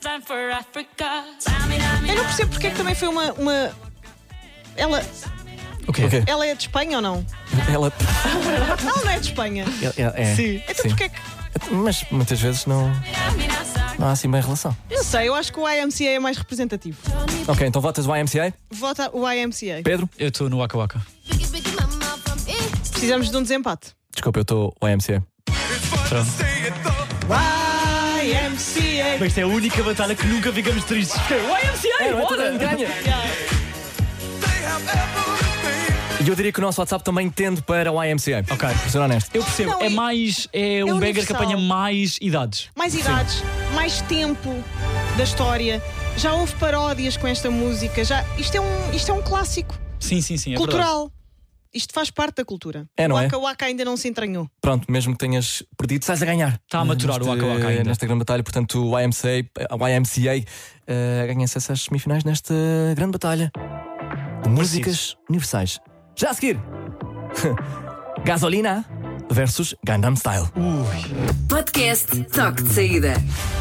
Eu não percebo porque é que também foi uma... Ela... Okay. Ela é de Espanha ou não? Ela não é de Espanha. É. Sim. Então sim. porquê que... Mas muitas vezes não há assim bem relação. Não sei, eu acho que o YMCA é mais representativo. Ok, então votas o YMCA? Vota o YMCA. Pedro? Eu estou no Waka Waka. Precisamos de um desempate. Desculpa, eu estou o YMCA. Pronto. YMCA. Mas esta é a única batalha que nunca ficamos tristes. YMCA, bora! Ganha! E eu diria que o nosso WhatsApp também tende para o YMCA. Ok. Para ser honesto. Eu percebo, Não, é um banger que apanha mais idades. Mais idades, mais tempo da história. Já houve paródias com esta música. Isto é um clássico Sim, é cultural. Isto faz parte da cultura. Não o é? Waka Waka ainda não se entranhou. Pronto, mesmo que tenhas perdido, sais a ganhar. Está a maturar o Waka Waka ainda. Nesta grande batalha, portanto, o YMCA ganha acesso às semifinais nesta grande batalha de músicas universais. Já a seguir, Gasolina versus Gangnam Style. Podcast Toque de Saída.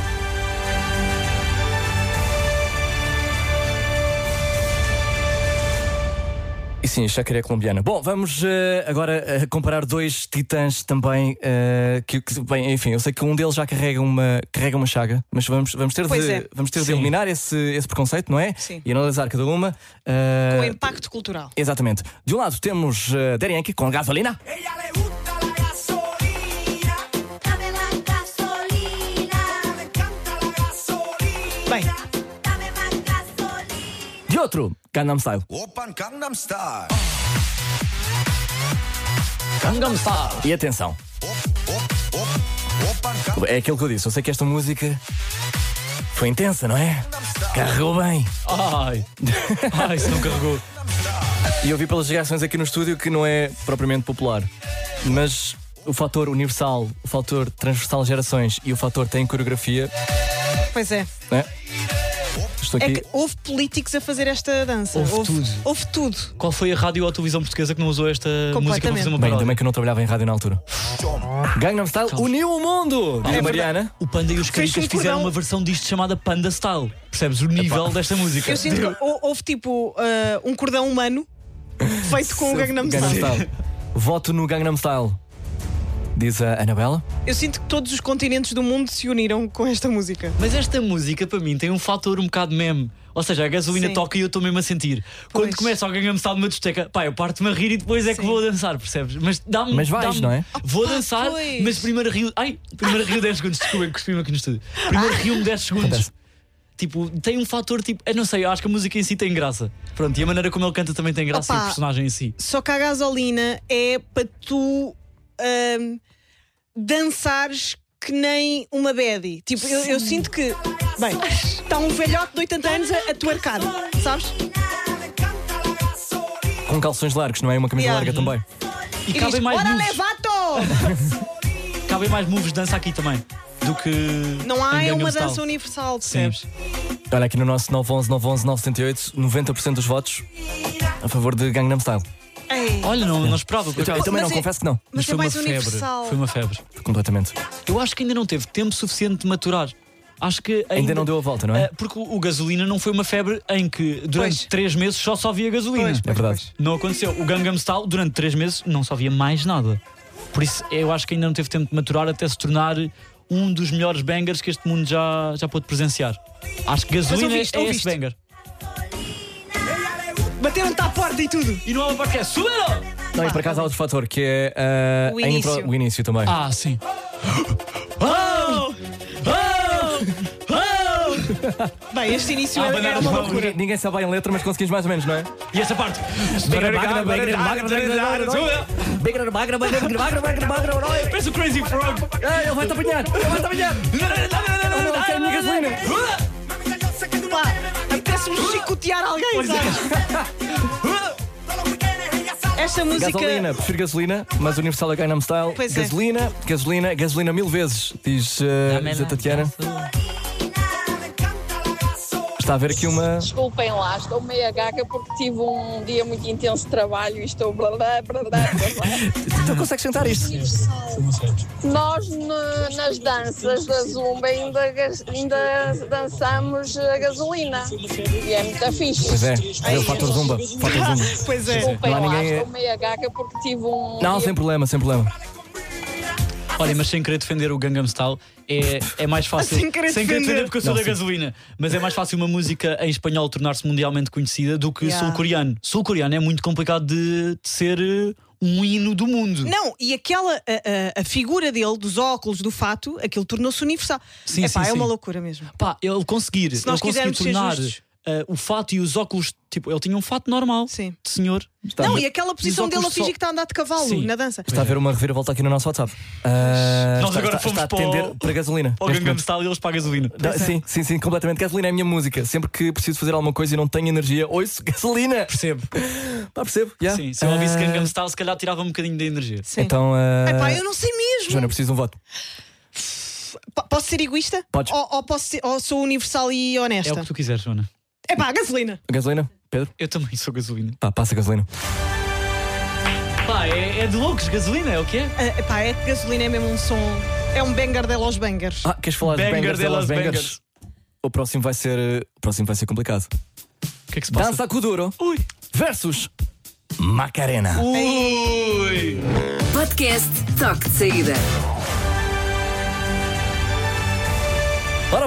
E sim, Shakira é colombiana. Bom, vamos agora comparar dois titãs também. Bem, enfim, eu sei que um deles já carrega uma chaga, mas vamos ter de eliminar esse preconceito, não é? Sim. E analisar cada uma. Com o impacto cultural. Exatamente. De um lado temos Daddy Yankee com Gasolina. Bem, De outro, Gangnam Style. Gangnam Style. Gangnam Style. E atenção, é aquilo que eu disse. Eu sei que esta música foi intensa, não é? Carregou bem. Ai, se não carregou. E eu vi pelas reações aqui no estúdio que não é propriamente popular, mas o fator universal, o fator transversal gerações e o fator tem coreografia. pois é. Né? Estou É aqui. que houve políticos a fazer esta dança. Houve tudo. Qual foi a rádio ou a televisão portuguesa que não usou esta música para fazer uma Bem, paródia? também que eu não trabalhava em rádio na altura. Gangnam Style uniu o mundo! Diz a Mariana. O Panda e os Fez Caricas um fizeram cordão. uma versão disto chamada Panda Style. Percebes o nível desta música? Eu sinto que houve tipo um cordão humano feito com o Gangnam Style. Voto no Gangnam Style. Diz a Anabela. Eu sinto que todos os continentes do mundo se uniram com esta música. Mas esta música para mim tem um fator um bocado meme. Ou seja, a gasolina Sim. toca e eu estou mesmo a sentir. Quando Pois. começa a Gangnam Style numa discoteca, pá, eu parto-me a rir e depois é que Sim. vou dançar, percebes? Mas dá-me. Mas vais, não é? Vou dançar, pois. mas primeiro rio. Primeiro rio 10 segundos. Desculpa, cuspi-me aqui no estúdio. Primeiro rio-me 10 segundos. Acontece. Tipo, tem um fator tipo. Eu não sei, eu acho que a música em si tem graça. Pronto, e a maneira como ele canta também tem graça e Opa. o personagem em si. Só que a gasolina é para tu dançares que nem uma baddie. Tipo, eu sinto que. Bem, está um velhote de 80 anos a tuercar, sabes? Com calções largos, não é? Uma camisa Yeah. larga também. E E cabem diz, mais ora moves. levato! Cabem mais moves de dança aqui também do que. Não há em é Gangnam uma Style. dança universal, Sim. percebes? Olha, aqui no nosso 911-978, 90% dos votos a favor de Gangnam Style. Ei, Olha, não esperava. Por Eu acaso. também não, Mas é- confesso que não. mas foi é mais uma febre. universal. Foi uma febre. Completamente. Eu acho que ainda não teve tempo suficiente de maturar. Acho que Ainda não deu a volta, não é? Porque o gasolina não foi uma febre em que durante Pois. 3 meses só havia gasolina. Pois, É verdade. Não aconteceu. O Gangnam Style durante 3 meses não só havia mais nada. Por isso eu acho que ainda não teve tempo de maturar até se tornar um dos melhores bangers que este mundo já pôde presenciar. Acho que gasolina ouviste, é esse ouviste. banger. Bateram-te à porta e tudo. E não há uma parte que é subiram! Não, e por acaso há outro fator que é O a início. o início também. Ah, sim. Bem, este início Ah, é banana uma de loucura. Ninguém sabe bem a letra, mas conseguimos mais ou menos, não é? E essa parte? Parece o Crazy Frog. Ele vai-te apanhar! Ele vai-te apanhar! Não quer a minha gasolina! Pá, apetece-me chicotear alguém, sabes? Esta música. Gasolina, prefiro gasolina, mas universal é Gangnam Style. Pois é. Gasolina 1000 vezes, diz a Tatiana. Está a ver aqui uma. Desculpem lá, estou meia gaga porque tive um dia muito intenso de trabalho e estou blá blá blá blá blá. Tu consegues sentar isto? Nós nas danças da Zumba ainda dançamos a gasolina e é muito fixe. Pois é, é o fator Zumba. Pois é. Desculpem Não há lá, ninguém- estou meia gaga porque tive um Não, dia sem problema, sem problema. Olha, mas sem querer defender o Gangnam Style, é mais fácil. Sem querer defender. porque eu sou Não, da sim. gasolina. Mas é mais fácil uma música em espanhol tornar-se mundialmente conhecida do que Yeah. sul-coreano. Sul-coreano é muito complicado de ser um hino do mundo. Não, e aquela a figura dele, dos óculos, do fato, aquilo tornou-se universal. Sim, Epá, sim, é uma sim. loucura mesmo. Pá, ele conseguir Se nós quisermos ser tornar justos. o fato e os óculos, tipo, ele tinha um fato normal. Sim. De senhor. Não, e aquela posição dele a fingir que está a andar de cavalo. Sim. Na dança. Está a haver uma reviravolta aqui no nosso WhatsApp. Nós agora fomos está a tender para a gasolina. Para o Gangnam Style e eles para a gasolina. Sim, completamente. Gasolina é a minha música. Sempre que preciso fazer alguma coisa e não tenho energia, ouço gasolina. Percebo. Percebo. Yeah. Sim, se eu ouvisse Gangnam Style, se calhar tirava um bocadinho de energia. Sim. Então. Epá, eu não sei mesmo. Joana, preciso de um voto. Posso ser egoísta? Podes. Ou sou universal e honesta? É o que tu quiseres, Joana. Epá, gasolina. Gasolina? Pedro? Eu também sou gasolina. Passa gasolina. Pá, é de loucos, gasolina, é o que é? Epá, é que gasolina é mesmo um som. É um banger de Los Bangers. Queres falar de bangers de Los Bangers? O próximo vai ser complicado. O que é que se passa? Dança Kuduro versus Macarena. Ui! Podcast Toque de Saída. Ora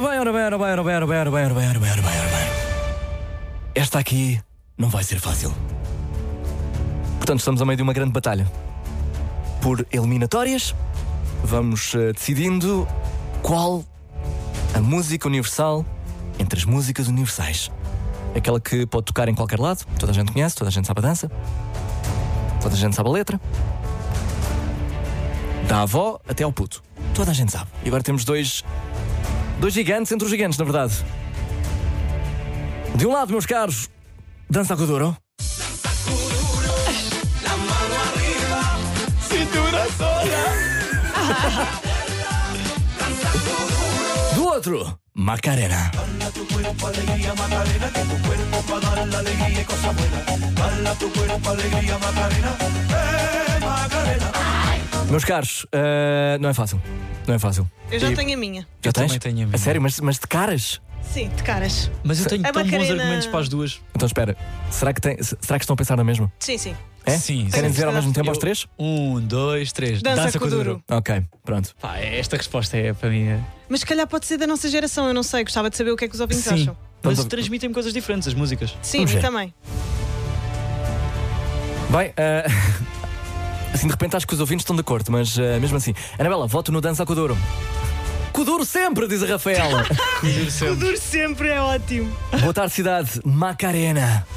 bem. Esta aqui não vai ser fácil. Portanto, estamos a meio de uma grande batalha. Por eliminatórias, vamos decidindo qual a música universal entre as músicas universais. Aquela que pode tocar em qualquer lado, toda a gente conhece, toda a gente sabe a dança, toda a gente sabe a letra. Da avó até ao puto. Toda a gente sabe. E agora temos dois gigantes entre os gigantes, na verdade. De um lado, meus caros, Dança Kuduro. Cintura sola. Do outro, Macarena. Meus caros, não é fácil. Eu já tenho a minha. Já tens? também tenho a minha. A sério, mas de caras? Sim, de caras. Mas eu tenho A tão bons Macarena- argumentos para as duas. Então espera, será que estão a pensar na mesma? Sim. É? Sim. Querem dizer ao mesmo tempo aos Eu- três? 1, 2, 3. Dança Kuduro. Ok, pronto. Pá, esta resposta é para mim. Mas se calhar pode ser da nossa geração, eu não sei. Gostava de saber o que é que os ouvintes Sim. acham. Mas Vamos a- transmitem-me coisas diferentes, as músicas. Sim, Vamos ver. também. Bem, assim de repente acho que os ouvintes estão de acordo, mas mesmo assim. Anabela, voto no Dança Kuduro. Kuduro sempre, diz a Rafaela. Kuduro sempre. Kuduro sempre é ótimo. Boa tarde, cidade. Macarena.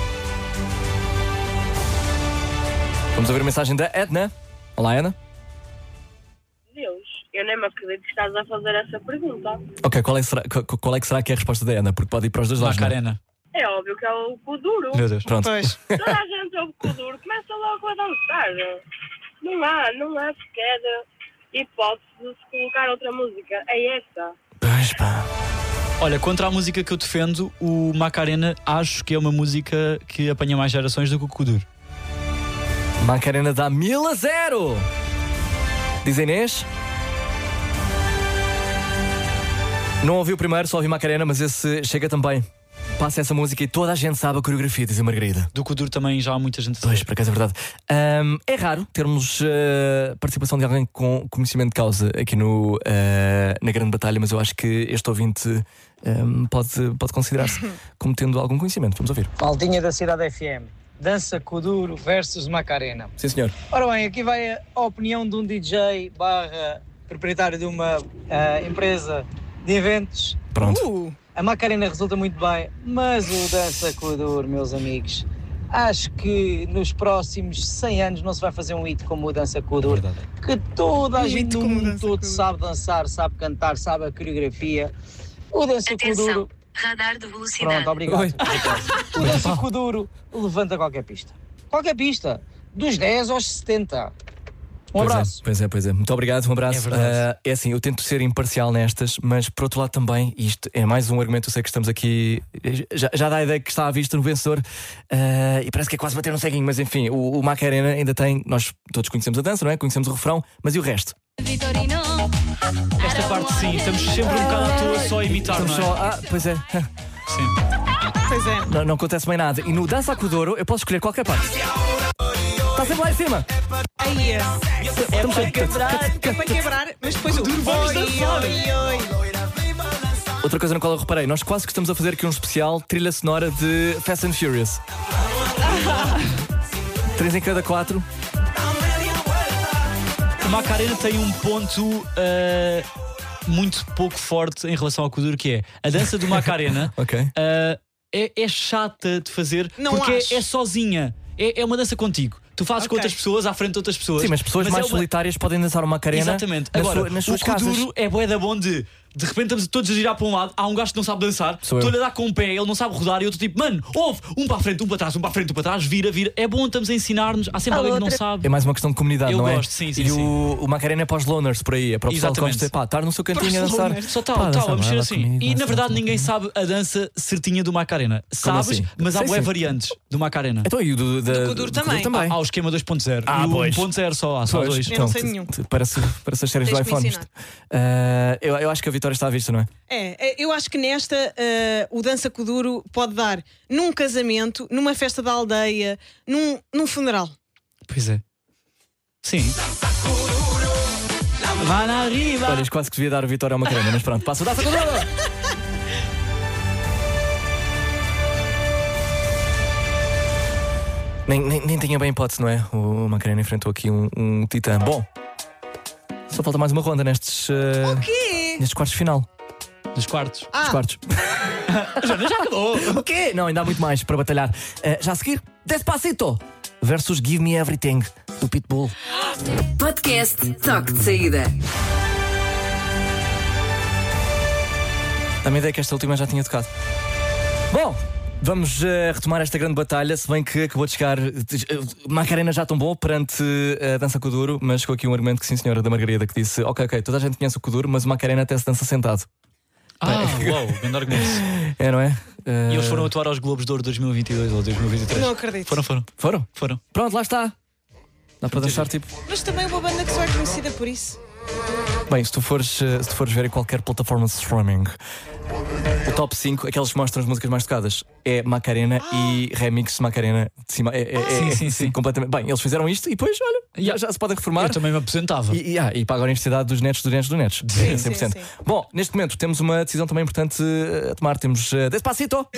Vamos ouvir a mensagem da Edna. Olá, Edna. Deus, eu nem me acredito que estás a fazer essa pergunta. Ok, qual é que será que é a resposta da Edna? Porque pode ir para os dois lados. não é? Macarena. É óbvio que é o Kuduro. Meu Deus, pronto. Pois. Toda a gente ouve Kuduro, começa logo a dançar. Não há sequer hipótese de se colocar outra música. É essa. Pois pá. Olha, contra a música que eu defendo, o Macarena acho que é uma música que apanha mais gerações do que o Kuduro. Macarena dá 1000-0. Diz a Inês. Não ouvi o primeiro, só ouvi Macarena, mas esse chega também. Passa essa música e toda a gente sabe a coreografia, diz a Margarida. Do Kuduro também já há muita gente a saber. Pois, por acaso é verdade. É raro termos participação de alguém com conhecimento de causa aqui na Grande Batalha, mas eu acho que este ouvinte pode considerar-se como tendo algum conhecimento. Vamos ouvir. Maldinha da Cidade FM. Dança Kuduro versus Macarena. Sim, senhor. Ora bem, aqui vai a opinião de um DJ / proprietário de uma empresa de eventos. Pronto. A Macarena resulta muito bem, mas o Dança Kuduro, meus amigos, acho que nos próximos 100 anos não se vai fazer um hit como o Dança Kuduro, que toda a gente no mundo todo sabe dançar, sabe cantar, sabe a coreografia. O Dança Kuduro... Radar de velocidade. Pronto, obrigado. O Dança Kuduro levanta qualquer pista. Qualquer pista. Dos 10 aos 70. Um abraço. Pois é. Muito obrigado, um abraço. É verdade. É assim, eu tento ser imparcial nestas, mas por outro lado também, isto é mais um argumento, eu sei que estamos aqui, já dá a ideia que está à vista no vencedor, e parece que é quase bater um ceguinho, mas enfim, o Macarena ainda tem, nós todos conhecemos a dança, não é? Conhecemos o refrão, mas e o resto? Esta parte sim, estamos sempre um bocado à toa só a imitar, não é? Pois é. Sim. Pois é. Não acontece bem nada. E no Dança Kuduro eu posso escolher qualquer parte. Está sempre lá em cima. Aí é. Estamos para quebrar, mas depois o oi. Outra coisa na qual eu reparei, nós quase que estamos a fazer aqui um especial trilha sonora de Fast and Furious. 3 em cada 4. O Macarena tem um ponto muito pouco forte em relação ao Kuduro, que é a dança do Macarena. Ok. é chata de fazer Não porque acho. é sozinha. É uma dança contigo. Tu fazes com outras pessoas, à frente de outras pessoas. Sim, mas pessoas mais solitárias podem dançar uma Macarena. Exatamente. Agora, nas suas o casas. Kuduro é bué da bom de repente estamos todos a girar para um lado, há um gajo que não sabe dançar, estou-lhe a dar com o pé, ele não sabe rodar, e outro tipo, mano, ouve, um para a frente, um para trás, um para a frente, um para trás, vira. É bom, estamos a ensinar-nos, há sempre alguém que não sabe. É mais uma questão de comunidade, Eu não é? gosto, sim. E o Macarena é para os loners por aí, é para o pessoal que gosta de estar no seu cantinho a dançar. Só tal, vamos ser assim. E na verdade ninguém sabe a dança certinha do Macarena. Sabes, assim? mas há Sim, bué sim. variantes do Macarena. Então e o do Kuduro também. Há o esquema 2.0 Ah, e o pois. 1.0 só, há só Pois, dois. Eu não sei nenhum. Parece as séries do Tens que me iPhone. ensinar. Eu acho que a vitória está à vista, não é? Eu acho que nesta o Dança Kuduro pode dar num casamento, numa festa da aldeia, num funeral. Pois é. Sim. Vai na riba. Olha, quase que devia dar a vitória a uma Macarena, mas pronto, passa o Dança Kuduro! Nem tinha bem hipótese, não é? O Macarena enfrentou aqui um titã. Bom, só falta mais uma ronda nestes quartos de final. Dos quartos. Dos quartos. Já acabou. O quê? Não, ainda há muito mais para batalhar. Já a seguir, Despacito versus Give Me Everything, do Pitbull. Podcast Toque de Saída. Dá-me a ideia que esta última já tinha tocado. Bom, vamos retomar esta grande batalha, se bem que acabou de chegar Macarena já tombou perante a dança Kuduro, mas chegou aqui um argumento que sim senhora da Margarida que disse, ok, toda a gente conhece o Kuduro, mas o Macarena até se dança sentado. Uau, grande argumento. É, não é? E eles foram atuar aos Globos de Ouro 2022 ou 2023. Não acredito. Foram. Pronto, lá está. Dá para dançar tipo. Mas também é uma banda que só é conhecida por isso. Bem, se tu fores ver em qualquer plataforma de streaming, o top 5, aqueles que mostram as músicas mais tocadas, é Macarena e remix de Macarena de cima. Sim, completamente. Bem, eles fizeram isto e depois, olha, já se podem reformar. Eu também me aposentava. E paga a universidade dos netos. Sim, 100%. sim. Bom, neste momento temos uma decisão também importante a tomar. Temos Despacito.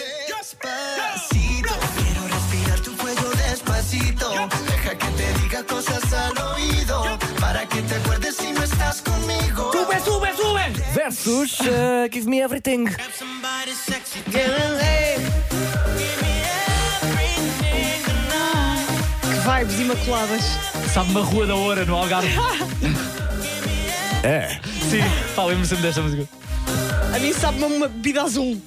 Quiero respirar tu cuello despacito. Deja que te diga cosas al oído. Para que te acuerdes si no estás conmigo. Sube! Versus Give Me Everything. Que vibes imaculadas. Sabe uma Rua da Hora no Algarve. É. Sim, lembro sempre desta música. A mim sabe-me uma bebida azul.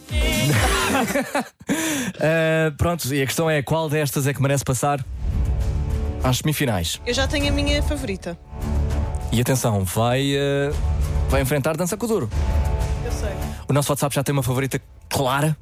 Pronto, e a questão é qual destas é que merece passar às semifinais. Eu já tenho a minha favorita. E atenção, vai enfrentar Dança Kuduro. Eu sei. O nosso WhatsApp já tem uma favorita clara.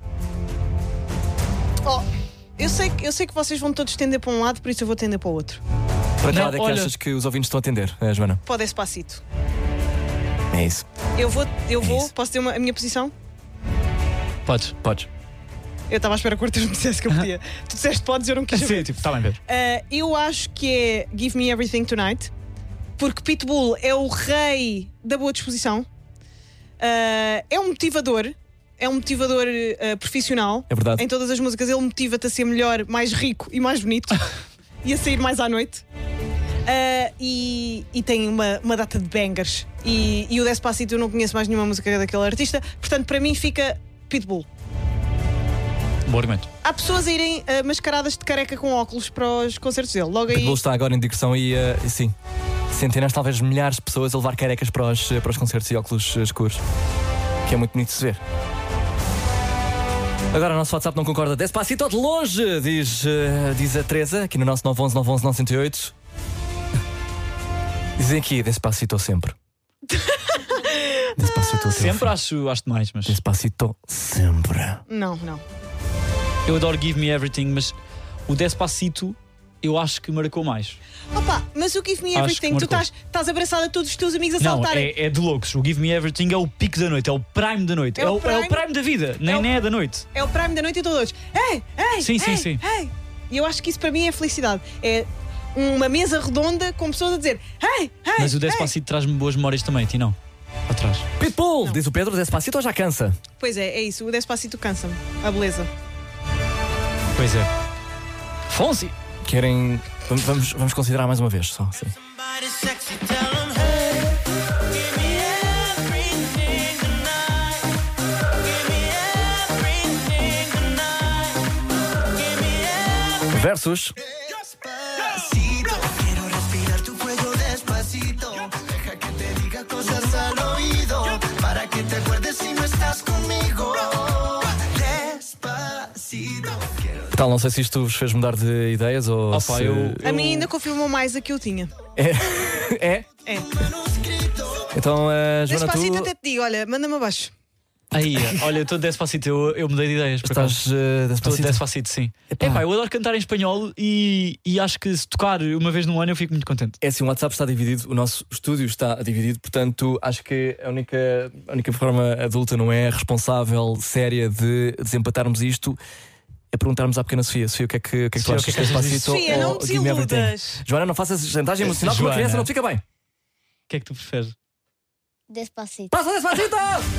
Eu sei que vocês vão todos tender para um lado, por isso eu vou tender para o outro. Para que lado é que achas que os ouvintes estão a atender, Joana? Pode Despacito. É isso. Eu vou. Posso ter a minha posição? Podes. Eu estava à espera que o Arthur me dissesse que eu podia. Tu disseste podes, eu não quis saber. Sim, tipo, está bem ver. Eu acho que é Give Me Everything Tonight, porque Pitbull é o rei da boa disposição. É um motivador. É um motivador profissional. É verdade. Em todas as músicas ele motiva-te a ser melhor, mais rico e mais bonito. E a sair mais à noite. E tem uma data de bangers. E o Despacito eu não conheço mais nenhuma música daquele artista. Portanto, para mim fica Pitbull. Bom argumento. Há pessoas a irem mascaradas de careca com óculos para os concertos dele. Logo aí. Pitbull está agora em digressão e sim, centenas, talvez milhares de pessoas a levar carecas para os concertos e óculos escuros. Que é muito bonito de se ver. Agora o nosso WhatsApp não concorda. Despacito de longe, diz a Teresa, aqui no nosso 911 911 908. Dizem aqui, Despacito sempre. Despacito sempre acho demais, mas. Despacito sempre. Não. Eu adoro Give Me Everything, mas o Despacito eu acho que marcou mais. Opa, mas o Give Me Everything, tu estás abraçado a todos os teus amigos a saltarem. Não, é de loucos. O Give Me Everything é o pico da noite, é o prime da noite, é o prime da vida, nem é da noite. É o prime da noite e todos. Ei! Sim. E eu acho que isso para mim é felicidade. É uma mesa redonda com pessoas a dizer hey! Mas o Despacito traz-me boas memórias também, ti não? Atrás. Pitbull, diz o Pedro, Despacito ou já cansa? Pois é isso. O Despacito cansa-me. A beleza. Pois é. Fonsi. Querem. Vamos considerar mais uma vez só. Sim. Versus. Quiero respirar tu cuello despacito. Deja que te diga cosas al oído. Para que te acuerdes si no estás conmigo. Despacito. Tal, não sei se isto vos fez mudar de ideias ou. A mim ainda confirmou mais a que eu tinha. É? É. Então, Joana, Despacito tu. até te digo, olha, manda-me abaixo. Aí, olha, eu estou de Despacito, eu mudei de ideias. Estás Estou de Despacito, sim. Epá, eu adoro cantar em espanhol e acho que se tocar uma vez no ano eu fico muito contente. É assim, o WhatsApp está dividido, o nosso estúdio está dividido, portanto, acho que a única forma adulta, não é? Responsável, séria de desempatarmos isto. É perguntarmos à pequena Sofia. Sofia, o que é que tu achas? Despacito Sofia, não te Give Me Everything? iludas. Joana, não faças chantagem emocional com uma criança, não te fica bem. O que é que tu preferes? Despacito. Passa Despacito!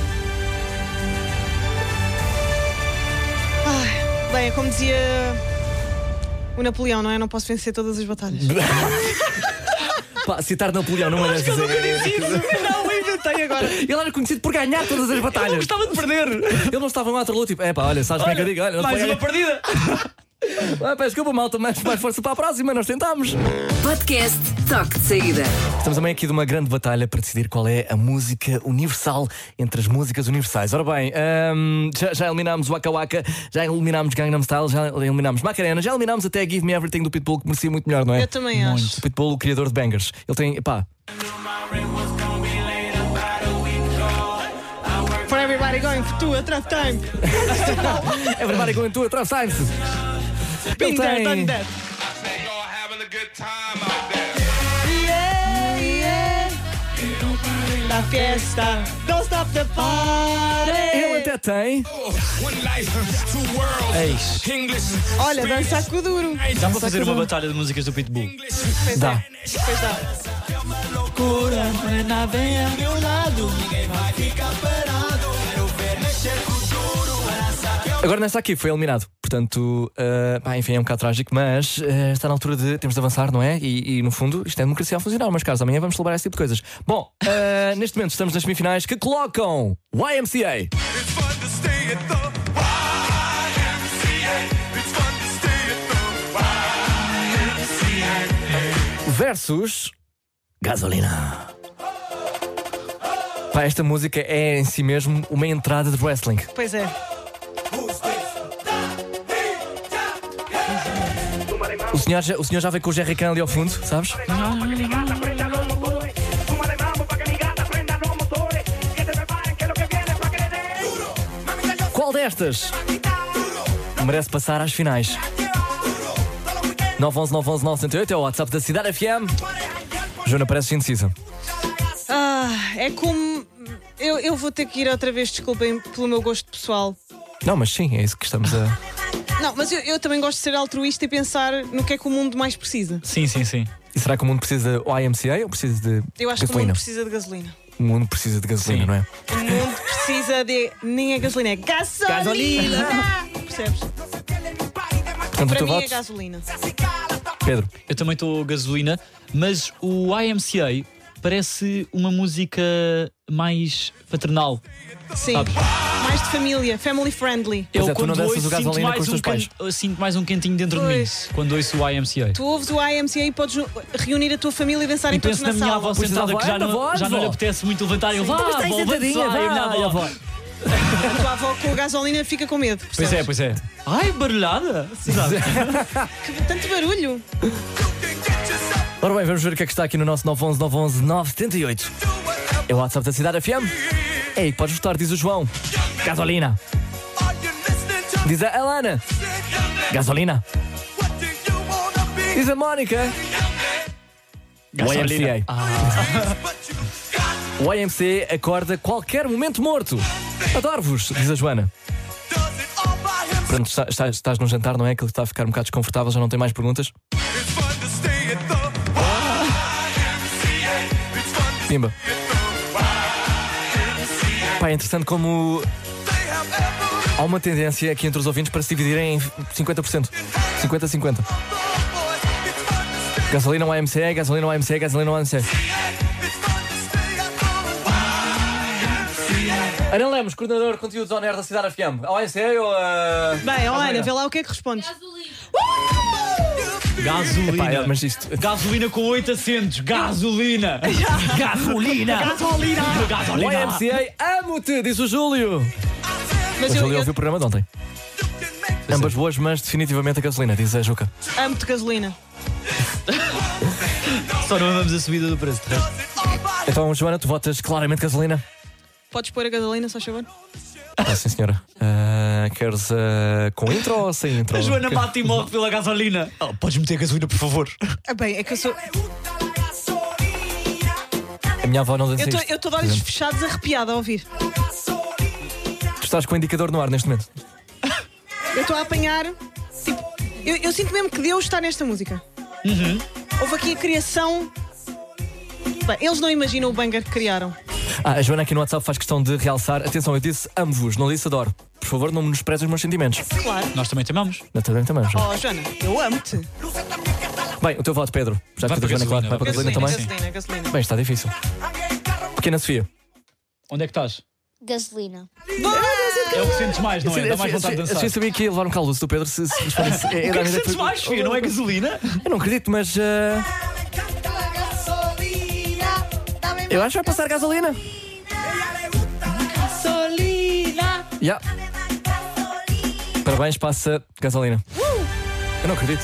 Bem, é como dizia o Napoleão, não é? Não posso vencer todas as batalhas. Pá, citar Napoleão não é dizer. Não, inventei agora. Ele era conhecido por ganhar todas as batalhas. Eu não gostava de perder. Ele não estava lá, outro tipo, olha, sabes como é que eu digo? Olha, não mais foi uma perdida. Desculpa, malta, mais força para a próxima, nós tentámos. Podcast Toque de Saída. Estamos também aqui de uma grande batalha para decidir qual é a música universal entre as músicas universais. Ora bem, já eliminámos Waka Waka, já eliminámos Gangnam Style, já eliminámos Macarena, já eliminámos até Give Me Everything do Pitbull, que merecia muito melhor, não é? Eu também acho. O Pitbull, o criador de bangers. Ele tem, pá. For everybody going to a tough time. Everybody going to a tough time. Been there, done that. La fiesta, don't stop the party. Ele até tem. Olha, dançar com o duro. Dá para fazer uma batalha de músicas do Pitbull? Dá. Pois dá. Loucura, morena, vem a meu lado. Ninguém vai ficar parado. Quero ver mexer com o duro. Agora nesta aqui foi eliminado. Portanto, enfim, é um bocado trágico, mas está na altura de temos de avançar, não é? E no fundo, isto é democracia a funcionar, mas caros, amanhã vamos celebrar esse tipo de coisas. Bom, neste momento estamos nas semifinais que colocam YMCA versus Gasolina. Pá, esta música é em si mesmo uma entrada de wrestling. Pois é. O senhor já veio com o Jerry Can ali ao fundo, sabes? Qual destas merece passar às finais? 911 911 908 é o WhatsApp da Cidade FM. Joana, parece indecisa. É como. Eu vou ter que ir outra vez, desculpem pelo meu gosto pessoal. Não, mas sim, é isso que estamos a. Não, mas eu também gosto de ser altruísta e pensar no que é que o mundo mais precisa. Sim, sim, sim. E será que o mundo precisa de YMCA ou precisa de Eu acho gasolina? que o mundo precisa de gasolina. O mundo precisa de gasolina, não é? O mundo precisa de. Nem é gasolina, é gasolina! Percebes? Portanto, Para o teu mim é voto? gasolina. Pedro. Eu também estou gasolina, mas o YMCA parece uma música mais paternal. Sim. Sabes? Mais de família, family friendly. Pois Eu é, tu não quando danças ouço o gasolina com os teus pais. sinto mais um quentinho dentro de mim Pois. quando ouço o YMCA. Tu ouves o YMCA e podes reunir a tua família e dançarem E todos penso na na minha sala. avó sentada que já não lhe apetece muito levantar e eu vá, Mas está aí avó, sentadinha, vai, vá, minha avó. A tua avó com a gasolina fica com medo. Pois é, pois é. Ai, barulhada! Que tanto barulho. Ora bem, vamos ver o que é que está aqui no nosso 911 911 978. É o WhatsApp da Cidade FM. Ei, podes votar, diz o João. Gasolina. Diz a Alana. Gasolina. Diz a Mónica. Gasolina. YMCA. O YMCA acorda qualquer momento morto. Adoro-vos, diz a Joana. Pronto, estás num jantar, não é? Aquilo está a ficar um bocado desconfortável, já não tem mais perguntas. Pimba. Pá, é interessante como há uma tendência aqui entre os ouvintes para se dividirem em 50%. 50-50. Gasolina YMCA, gasolina YMCA, gasolina YMCA. Ana Lemos, coordenador de conteúdos on air da Cidade FM. A YMCA ou a... Bem, Ana, vê lá o que é que respondes. Gasolina. Epá, mas isto... Gasolina com 8 acentos. Gasolina. Gasolina. Gasolina. Gasolina. YMCA, amo-te, diz o Júlio. Mas O Júlio ouviu o programa de ontem. Ambas boas, mas definitivamente a gasolina, diz a Juca. Amo-te gasolina. Só não amamos a subida do preço de resto. Então, Joana, tu votas claramente gasolina? Podes pôr a gasolina, só favor? Sim, senhora. Queres com intro ou sem intro? A Joana mata e morre pela gasolina. Oh, podes meter gasolina, por favor. Bem, é que eu sou. A minha avó não dança isto. Eu estou de olhos fechados, arrepiada a ouvir. Tu estás com o indicador no ar neste momento. Eu estou a apanhar. Tipo, eu sinto mesmo que Deus está nesta música. Houve aqui a criação. Bem, eles não imaginam o banger que criaram. A Joana aqui no WhatsApp faz questão de realçar. Atenção, eu disse amo-vos, não disse adoro. Por favor, não menosprezes os meus sentimentos. Claro. Nós também te amamos. Nós também te amamos. Oh, Joana, eu amo-te. Bem, o teu voto, Pedro. Já que a Joana, claro, vai para a gasolina também. Gasolina. Bem, está difícil. Pequena Sofia. Onde é que estás? Gasolina. É o que sentes mais, não é? Dá mais vontade de dançar. Eu sabia que ia levar um calúcio do Pedro. O que é que sentes mais, Sofia? Não é gasolina? Eu não acredito, mas... Eu acho que vai passar gasolina. Gasolina. Yeah. Parabéns, passa gasolina. Eu não acredito.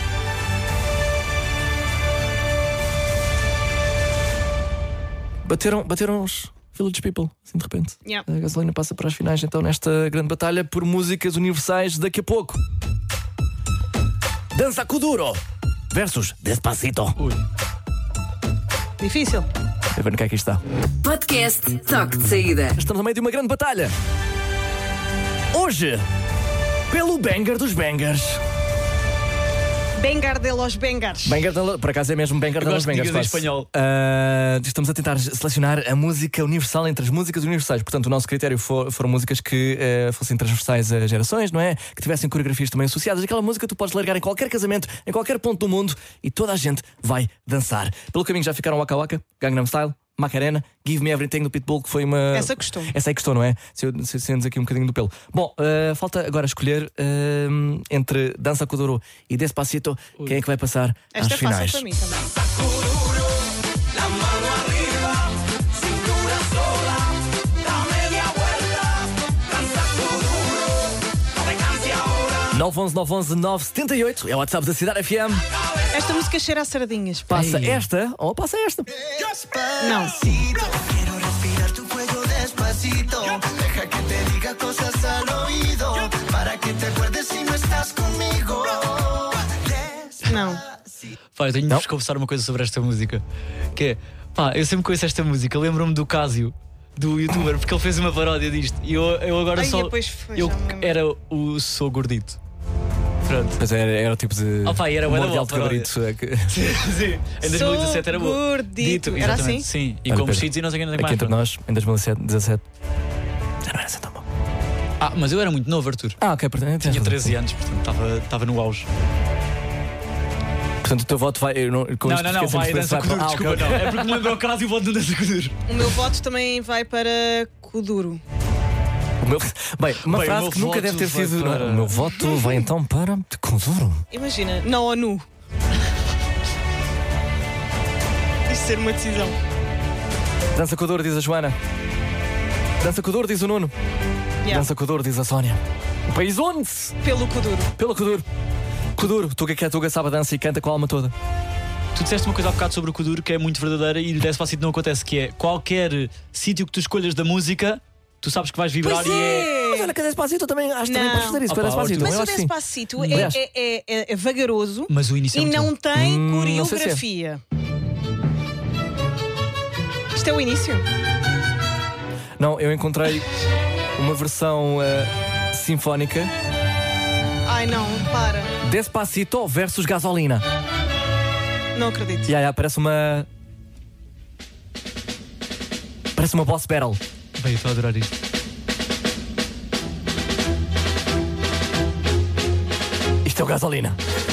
Bateram os Village People, assim de repente. Yeah. A gasolina passa para as finais, então, nesta grande batalha por músicas universais daqui a pouco. Dança Kuduro versus Despacito. Difícil. A ver no que é que está. Podcast Toque de Saída. Estamos no meio de uma grande batalha. Hoje, pelo banger dos bangers. Banger de los bangers. Banger de, por acaso é mesmo banger de los bangers. Em espanhol. Estamos a tentar selecionar a música universal entre as músicas universais. Portanto, o nosso critério foram músicas que fossem transversais a gerações, não é? Que tivessem coreografias também associadas. Aquela música que tu podes largar em qualquer casamento, em qualquer ponto do mundo e toda a gente vai dançar. Pelo caminho já ficaram Waka Waka, Gangnam Style, Macarena, Give Me Everything do Pitbull, que foi uma... Essa gostou. Essa aí gostou, não é? Se eu aqui um bocadinho do pelo. Bom, falta agora escolher entre Dança Kuduro e Despacito. Quem é que vai passar esta às finais? Esta é fácil para mim também. 911-911-978 é o WhatsApp da Cidade FM. Esta música cheira a sardinhas. Passa esta ou passa esta? Não. Não. Pá, eu tenho de vos confessar uma coisa sobre esta música. Que é, pá, eu sempre conheço esta música, lembro-me do Cásio, do youtuber, porque ele fez uma paródia disto. E eu agora só. Eu era o Sou Gordito. Pronto. Mas era o tipo de. Oh, pá, era o de alto gabarito. Sim. Em 2017 era bom. Gordito. Era assim? Sim. E com vestidos e não sei o que mais. Aqui entre nós, em 2017. Já não era assim tão bom. Mas eu era muito novo, Arthur. Ok, portanto. Tinha 13 anos, portanto estava no auge. Portanto, o teu voto vai. Não, vai Dança Kuduro, desculpa, não. É porque me lembro o caso e o voto do Dança Kuduro. O meu voto também vai para Kuduro. Bem, uma frase que nunca deve ter sido. Para... O meu voto vai então para Kuduro. Imagina, na ONU. Isto ser uma decisão. Dança Kuduro, diz a Joana. Dança Kuduro, diz o Nuno. Dança Kuduro, diz a Sónia. O país onde? Pelo Kuduro. Pelo Kuduro. Kuduro, Tuga que é Tuga, sabe a dança e canta com a alma toda. Tu disseste uma coisa há bocado sobre o Kuduro que é muito verdadeira e no Despacito não acontece, que é qualquer sítio que tu escolhas da música, tu sabes que vais vibrar e é... Mas olha que Despacito também, acho que também podes fazer isso para Despacito. Mas o Despacito é vagaroso mas o início e não tem coreografia. Isto é o início? Não, eu encontrei uma versão sinfónica. Ai não, para. Despacito versus Gasolina. Não acredito. Parece uma boss battle. Bem, eu estou a adorar isto. Isto é o Gasolina.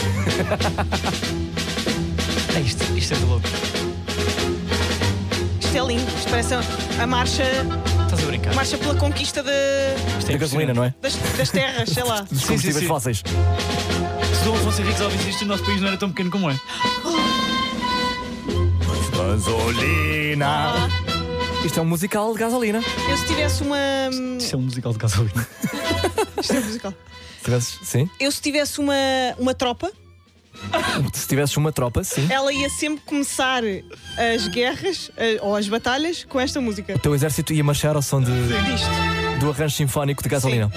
Isto é de louco. Isto é lindo. Isto parece a marcha. Estás a brincar? Marcha pela conquista Isto é gasolina, não é? Das terras, sei lá. Dos combustíveis fósseis. Se João Afonso Henriques ao ouvir isto, o nosso país não era tão pequeno como é. Gasolina. Isto é um musical de gasolina. Eu se tivesse uma. Isto é um musical de gasolina. Isto é um musical. Sim. Eu se tivesse uma tropa. Se tivesses uma tropa, sim. Ela ia sempre começar as guerras ou as batalhas com esta música. O teu exército ia marchar ao som Disto. do arranjo sinfónico de gasolina.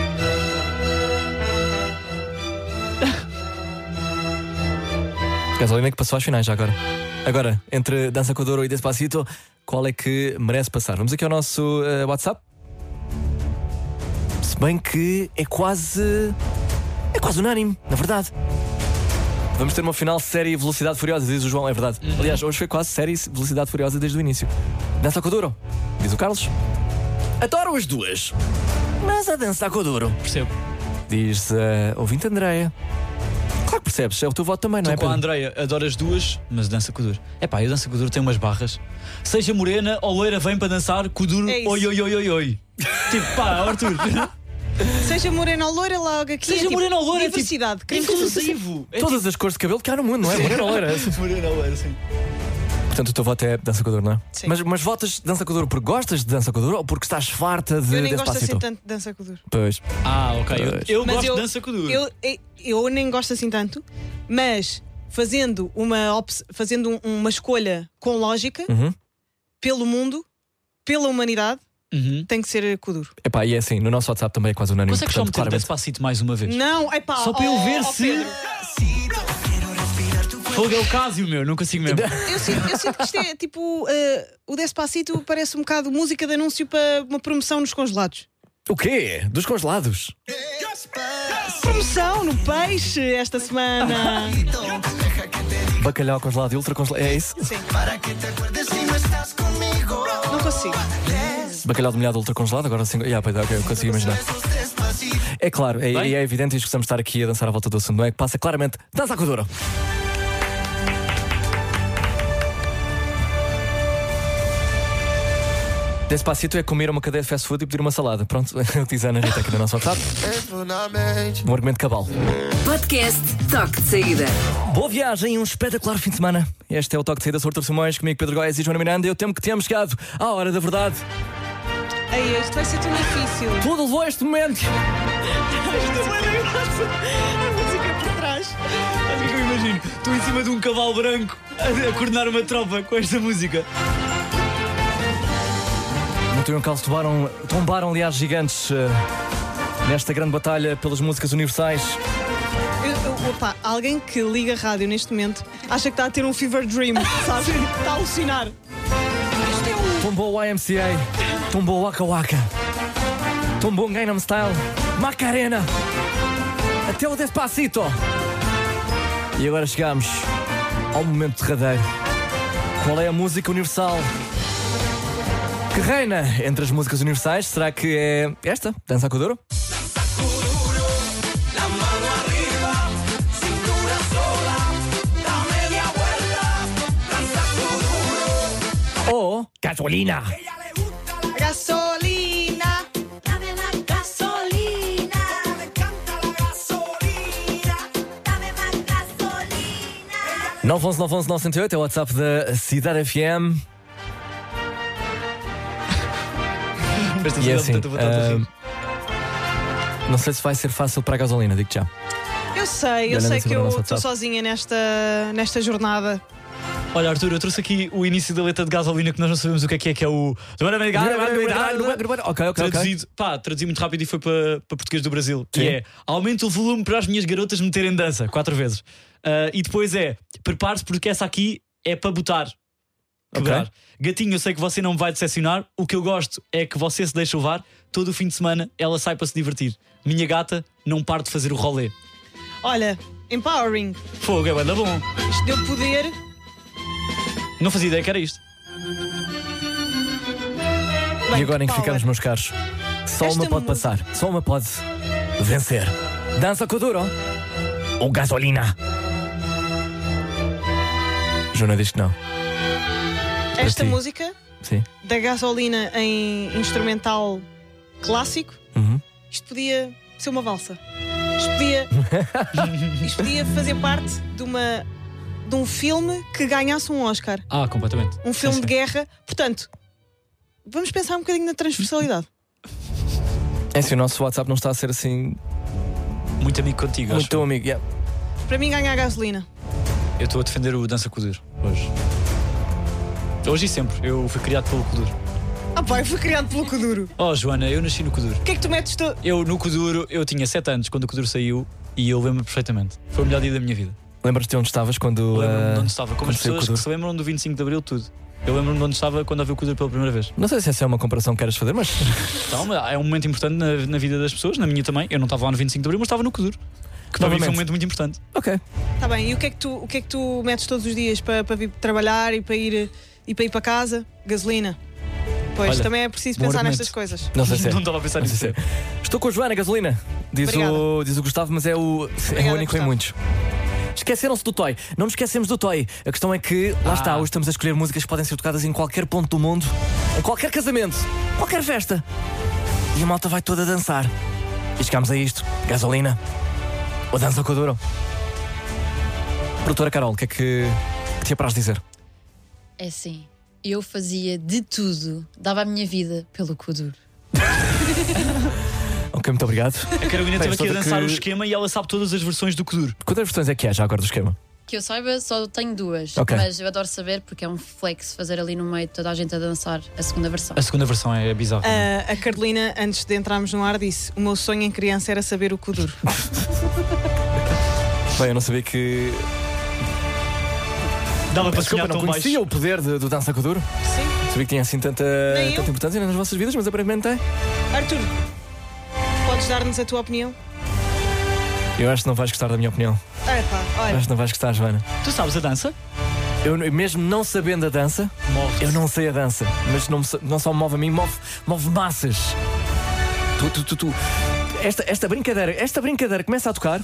Gasolina que passou às finais já agora. Agora, entre Dança Kuduro e Despacito, qual é que merece passar? Vamos aqui ao nosso WhatsApp. Se bem que é quase unânime, na verdade. Vamos ter uma final série Velocidade Furiosa, diz o João, é verdade. Aliás, hoje foi quase série Velocidade Furiosa desde o início. Dança Kuduro, diz o Carlos. Adoro as duas, mas a Dança Kuduro. Percebo. Diz ouvinte Andreia. Claro que percebes, é o teu voto também, não é? Com a Andreia, adoro as duas, mas dança Kuduro. A dança Kuduro tem umas barras. Seja morena ou loira, vem para dançar Kuduro, oi, oi, oi, oi, oi. Tipo, Arthur. Seja morena ou loira, logo aqui. Seja morena ou loira, diversidade. É inclusivo. Todas as cores de cabelo que há no mundo, não é? Morena ou loira. Morena ou loira, sim. Portanto, o teu voto é Dança Kuduro, não é? Sim. Mas votas Dança Kuduro porque gostas de Dança Kuduro ou porque estás farta de Eu nem gosto Despacito? assim tanto de Dança Kuduro. Pois. Ok. Eu Mas gosto de Dança Kuduro. Eu nem gosto assim tanto, mas fazendo uma escolha com lógica, pelo mundo, pela humanidade, tem que ser Kuduro. Epá, e é assim, no nosso WhatsApp também é quase unânime. Consegues só meter Despacito mais uma vez? Não, só para eu ver se... Pedro. Fogo é o caso, meu, não consigo mesmo. Eu sinto que isto é tipo o Despacito parece um bocado música de anúncio para uma promoção nos congelados. O quê? Dos congelados? Promoção no peixe esta semana. Bacalhau congelado e ultra congelado. É isso? Sim. Não consigo. Bacalhau de molhado ultra congelado, agora sim. Eu consigo imaginar. É claro, é evidente e escusamos estar aqui a dançar à volta do assunto, não é? Que passa claramente Dança Kuduro. Despacito é comer uma cadeia de fast food e pedir uma salada. Pronto, o que diz a Ana Rita aqui no nosso WhatsApp. Um argumento cabal. Podcast Toque de Saída. Boa viagem e um espetacular fim de semana. Este é o Toque de Saída, Sr. Artur Simões, comigo Pedro Góes e Joana Miranda. Eu temo que tenhamos chegado à hora da verdade. Ei, isto vai ser tão difícil. Tudo levou a este momento. Isto é a música por trás. Sabe o que eu imagino? Estou em cima de um cavalo branco a coordenar uma tropa com esta música. Monteiro Calço tombaram aliás gigantes nesta grande batalha pelas músicas universais. Opa, alguém que liga a rádio neste momento acha que está a ter um fever dream, sabe? Está a alucinar. Isto é um... Tombou o YMCA, tombou o Waka Waka, tombou o Gangnam Style, Macarena, até o Despacito. E agora chegamos ao momento derradeiro. Qual é a música universal que reina entre as músicas universais? Será que é esta? Dança Kuduro? Ou Gasolina? Gasolina. 911 908 é o WhatsApp da Cidade FM. E é assim, não sei se vai ser fácil para a gasolina, digo já. Eu sei que eu estou sozinha nesta jornada. Olha, Arthur, eu trouxe aqui o início da letra de Gasolina que nós não sabemos o que é o... Traduzido, traduzi muito rápido e foi para português do Brasil. Que é, aumenta o volume para as minhas garotas meterem dança 4 vezes. E depois é, prepare-se porque essa aqui é para botar. Quebrar. Gatinho, eu sei que você não me vai decepcionar. O que eu gosto é que você se deixa levar. Todo o fim de semana ela sai para se divertir. Minha gata não para de fazer o rolê. Olha, empowering. Fogo, é banda bom. Isto deu poder. Não fazia ideia que era isto. E agora em que ficamos, meus caros? Só uma pode passar. Só uma pode vencer. Dança Kuduro ou Gasolina? Joana diz que não. Esta música Sim. da Gasolina em instrumental clássico, isto podia ser uma valsa. Isto podia fazer parte de um filme que ganhasse um Oscar. Completamente. Um filme de guerra. Portanto, vamos pensar um bocadinho na transversalidade. É assim, o nosso WhatsApp não está a ser assim. Muito amigo contigo, Muito teu amigo, yeah. Para mim, ganha a gasolina. Eu estou a defender o Dança Kuduro hoje. Hoje e sempre. Eu fui criado pelo Kuduro. Eu fui criado pelo Kuduro. Oh, Joana, eu nasci no Kuduro. O que é que tu metes? Eu, no Kuduro, eu tinha 7 anos quando o Kuduro saiu e eu lembro-me perfeitamente. Foi o melhor dia da minha vida. Lembras-te de onde estavas quando. Lembro-me de onde estava. Como as pessoas que se lembram do 25 de Abril, tudo. Eu lembro-me de onde estava quando ouvi o Kuduro pela primeira vez. Não sei se essa é uma comparação que queres fazer, mas. Então, é um momento importante na vida das pessoas, na minha também. Eu não estava lá no 25 de Abril, mas estava no Kuduro. Que para mim foi um momento muito importante. Ok. Está bem, e o que é que tu metes todos os dias para vir trabalhar e para ir para casa? Gasolina. Pois, Olha, também é preciso pensar nestas coisas. Não sei se é. Não estava a pensar nisso. Estou com a Joana, gasolina. Diz o Gustavo, mas é o único em muitos. Esqueceram-se do Toy. Não nos esquecemos do Toy. A questão é que, lá está, hoje estamos a escolher músicas que podem ser tocadas em qualquer ponto do mundo, em qualquer casamento, qualquer festa. E a malta vai toda a dançar. E chegámos a isto. Gasolina. Ou Dança Kuduro. Produtora Carol, o que é que te apraz dizer? É assim, eu fazia de tudo, dava a minha vida pelo Kuduro. Ok, muito obrigado. A Carolina esteve aqui a dançar o esquema e ela sabe todas as versões do Kuduro. Quantas versões é que há já agora do esquema? Que eu saiba, só tenho 2. Ok. Mas eu adoro saber porque é um flex fazer ali no meio toda a gente a dançar a segunda versão. A segunda versão é bizarra. A Carolina, antes de entrarmos no ar, disse: o meu sonho em criança era saber o Kuduro. Bem, eu não sabia que. Dava para Desculpa, sonhar não tão conhecia baixo. o poder do Dança Kuduro. Sim. Sabia que tinha assim tanta importância nas vossas vidas, mas aparentemente tem. Arthur, podes dar-nos a tua opinião? Eu acho que não vais gostar da minha opinião. Olha. Acho que não vais gostar, Joana. Tu sabes a dança? Eu, mesmo não sabendo a dança, eu não sei a dança. Mas não só me move a mim, move massas. Esta brincadeira começa a tocar.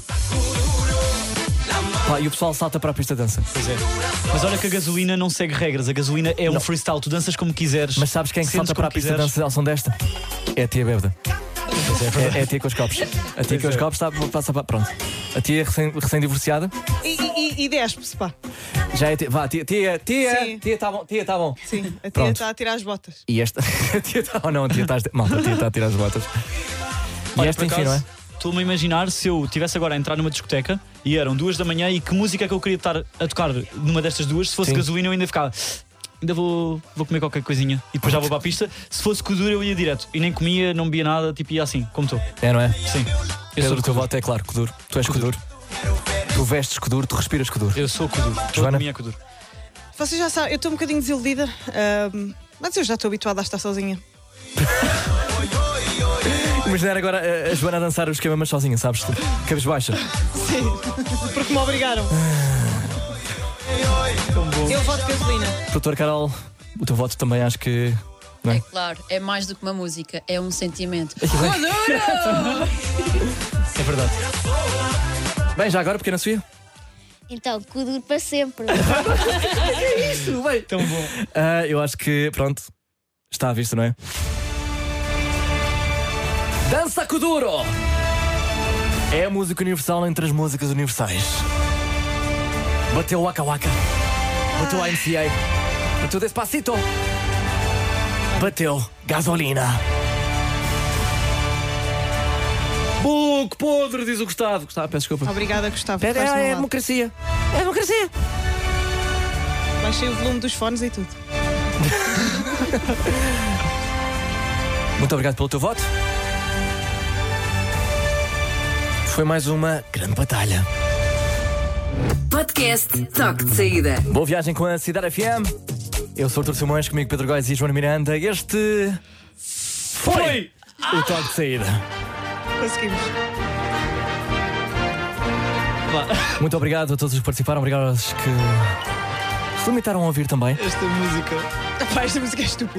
E o pessoal salta para a pista de dança. Pois é. Mas olha que a gasolina não segue regras. A gasolina é um freestyle. Tu danças como quiseres. Mas sabes quem é que salta para a pista de dança ao som desta? É a tia bêbada. É a tia com os copos. A tia com os copos passa para. Pronto. A tia recém-divorciada. E despe-se, pá. Já é tia. Vá, tia, está bom. Tia, está bom. Sim, a tia está a tirar as botas. E esta. A tia está. Oh não, a tia está a tirar as botas. E olha, esta, enfim, não é? Estou-me a imaginar se eu estivesse agora a entrar numa discoteca e eram 2 da manhã e que música é que eu queria estar a tocar numa destas duas. Se fosse gasolina, eu ainda ficava. Ainda vou comer qualquer coisinha e depois já vou para a pista. Se fosse Kuduro, eu ia direto e nem comia, não bebia nada, tipo ia assim, como estou. É, não é? Sim. Pedro, o teu voto é claro, Kuduro. Tu és Kuduro. Tu vestes Kuduro, tu respiras Kuduro. Eu sou Kuduro. Joana? Minha é Kuduro. Vocês já sabem, eu estou um bocadinho desiludida, mas eu já estou habituada a estar sozinha. Imaginar agora a Joana a dançar o esquema, mas sozinha, sabes? Cabeça baixa. Sim, porque me obrigaram. Eu voto gasolina. Doutor Carol, o teu voto também acho que. Não é? É claro, é mais do que uma música, é um sentimento. É verdade. Bem, já agora, pequena Sofia? Então, Kuduro para sempre. É isso, bem. Tão bom. Eu acho que, pronto, está à vista, não é? Dança Kuduro! É a música universal entre as músicas universais. Bateu Waka Waka. Bateu a MCA. Bateu Despacito. Bateu Gasolina. Que podre, diz o Gustavo. Gustavo, peço desculpa. Obrigada, Gustavo. É democracia. É democracia. Baixei o volume dos fones e tudo. Muito obrigado pelo teu voto. Foi mais uma grande batalha. Podcast Toque de Saída. Boa viagem com a Cidade FM. Eu sou o Artur Simões, comigo Pedro Góes e Joana Miranda. Este foi o Toque de Saída. Conseguimos. Muito obrigado a todos os que participaram. Obrigado aos que se limitaram a ouvir também. Esta música. Esta música é estúpida.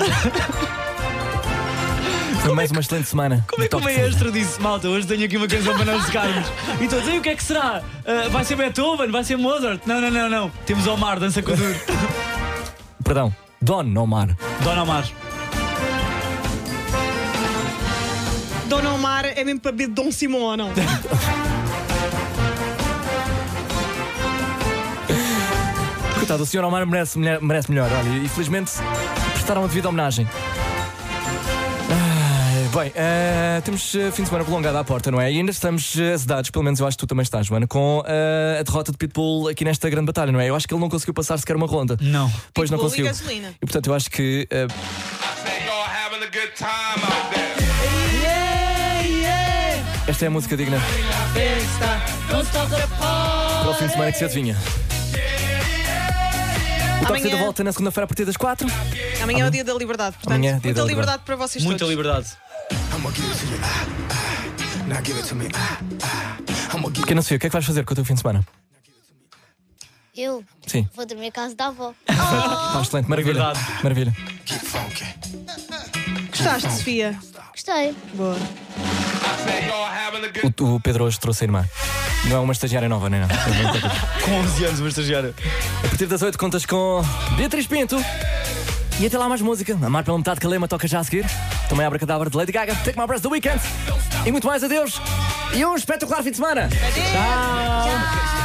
Foi mais uma excelente semana. Como é que o maestro disse, malta, hoje tenho aqui uma canção para nós tocarmos? E todos, e o que é que será? Vai ser Beethoven? Vai ser Mozart? Não. Temos Omar, Dança Kuduro. Perdão, Don Omar. Don Omar. Dona Omar é mesmo para beber Dom Simão ou não? Coitado, o Sr. Omar merece melhor. Olha, e felizmente prestaram a devida homenagem. Bem, temos fim de semana prolongado à porta, não é? E ainda estamos azedados, pelo menos eu acho que tu também estás, Joana, com a derrota de Pitbull aqui nesta grande batalha, não é? Eu acho que ele não conseguiu passar sequer uma ronda. Não. Pois não conseguiu. E portanto eu acho que. Esta é a música digna para o fim de semana que se adivinha. O Top da volta na segunda-feira a partir das 4. Amanhã é o dia da liberdade, portanto, Amanhã, dia muita da liberdade para vocês Muita todos. liberdade. Pequena Sofia, o que é que vais fazer com o teu fim de semana? Eu Sim. vou dormir à casa da avó. Está excelente, maravilha. Verdade. Maravilha. Gostaste, Sofia? Gostei. Boa. O Pedro hoje trouxe a irmã. Não é uma estagiária nova, nem nada. Com 11 anos, uma estagiária. A partir das 8 contas com Beatriz Pinto. E até lá mais música. Amar pela metade, Calema toca já a seguir. Também a Abracadabra de Lady Gaga. Take My Breath The Weekend. E muito mais, adeus. E um espetacular fim de semana. Tchau.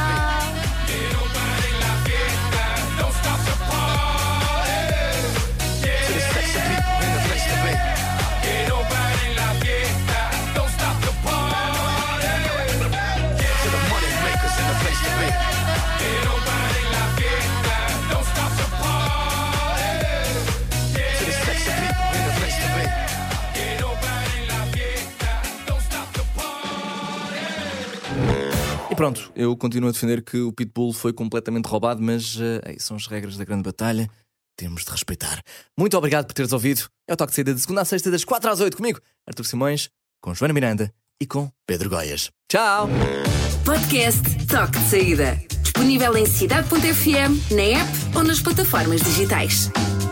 E pronto, eu continuo a defender que o Pitbull foi completamente roubado, mas são as regras da grande batalha, temos de respeitar. Muito obrigado por teres ouvido. É o Toque de Saída de segunda a sexta, das 4 às 8 comigo, Artur Simões, com Joana Miranda e com Pedro Goias. Tchau! Podcast Toque de Saída. Disponível em cidade.fm, na app ou nas plataformas digitais.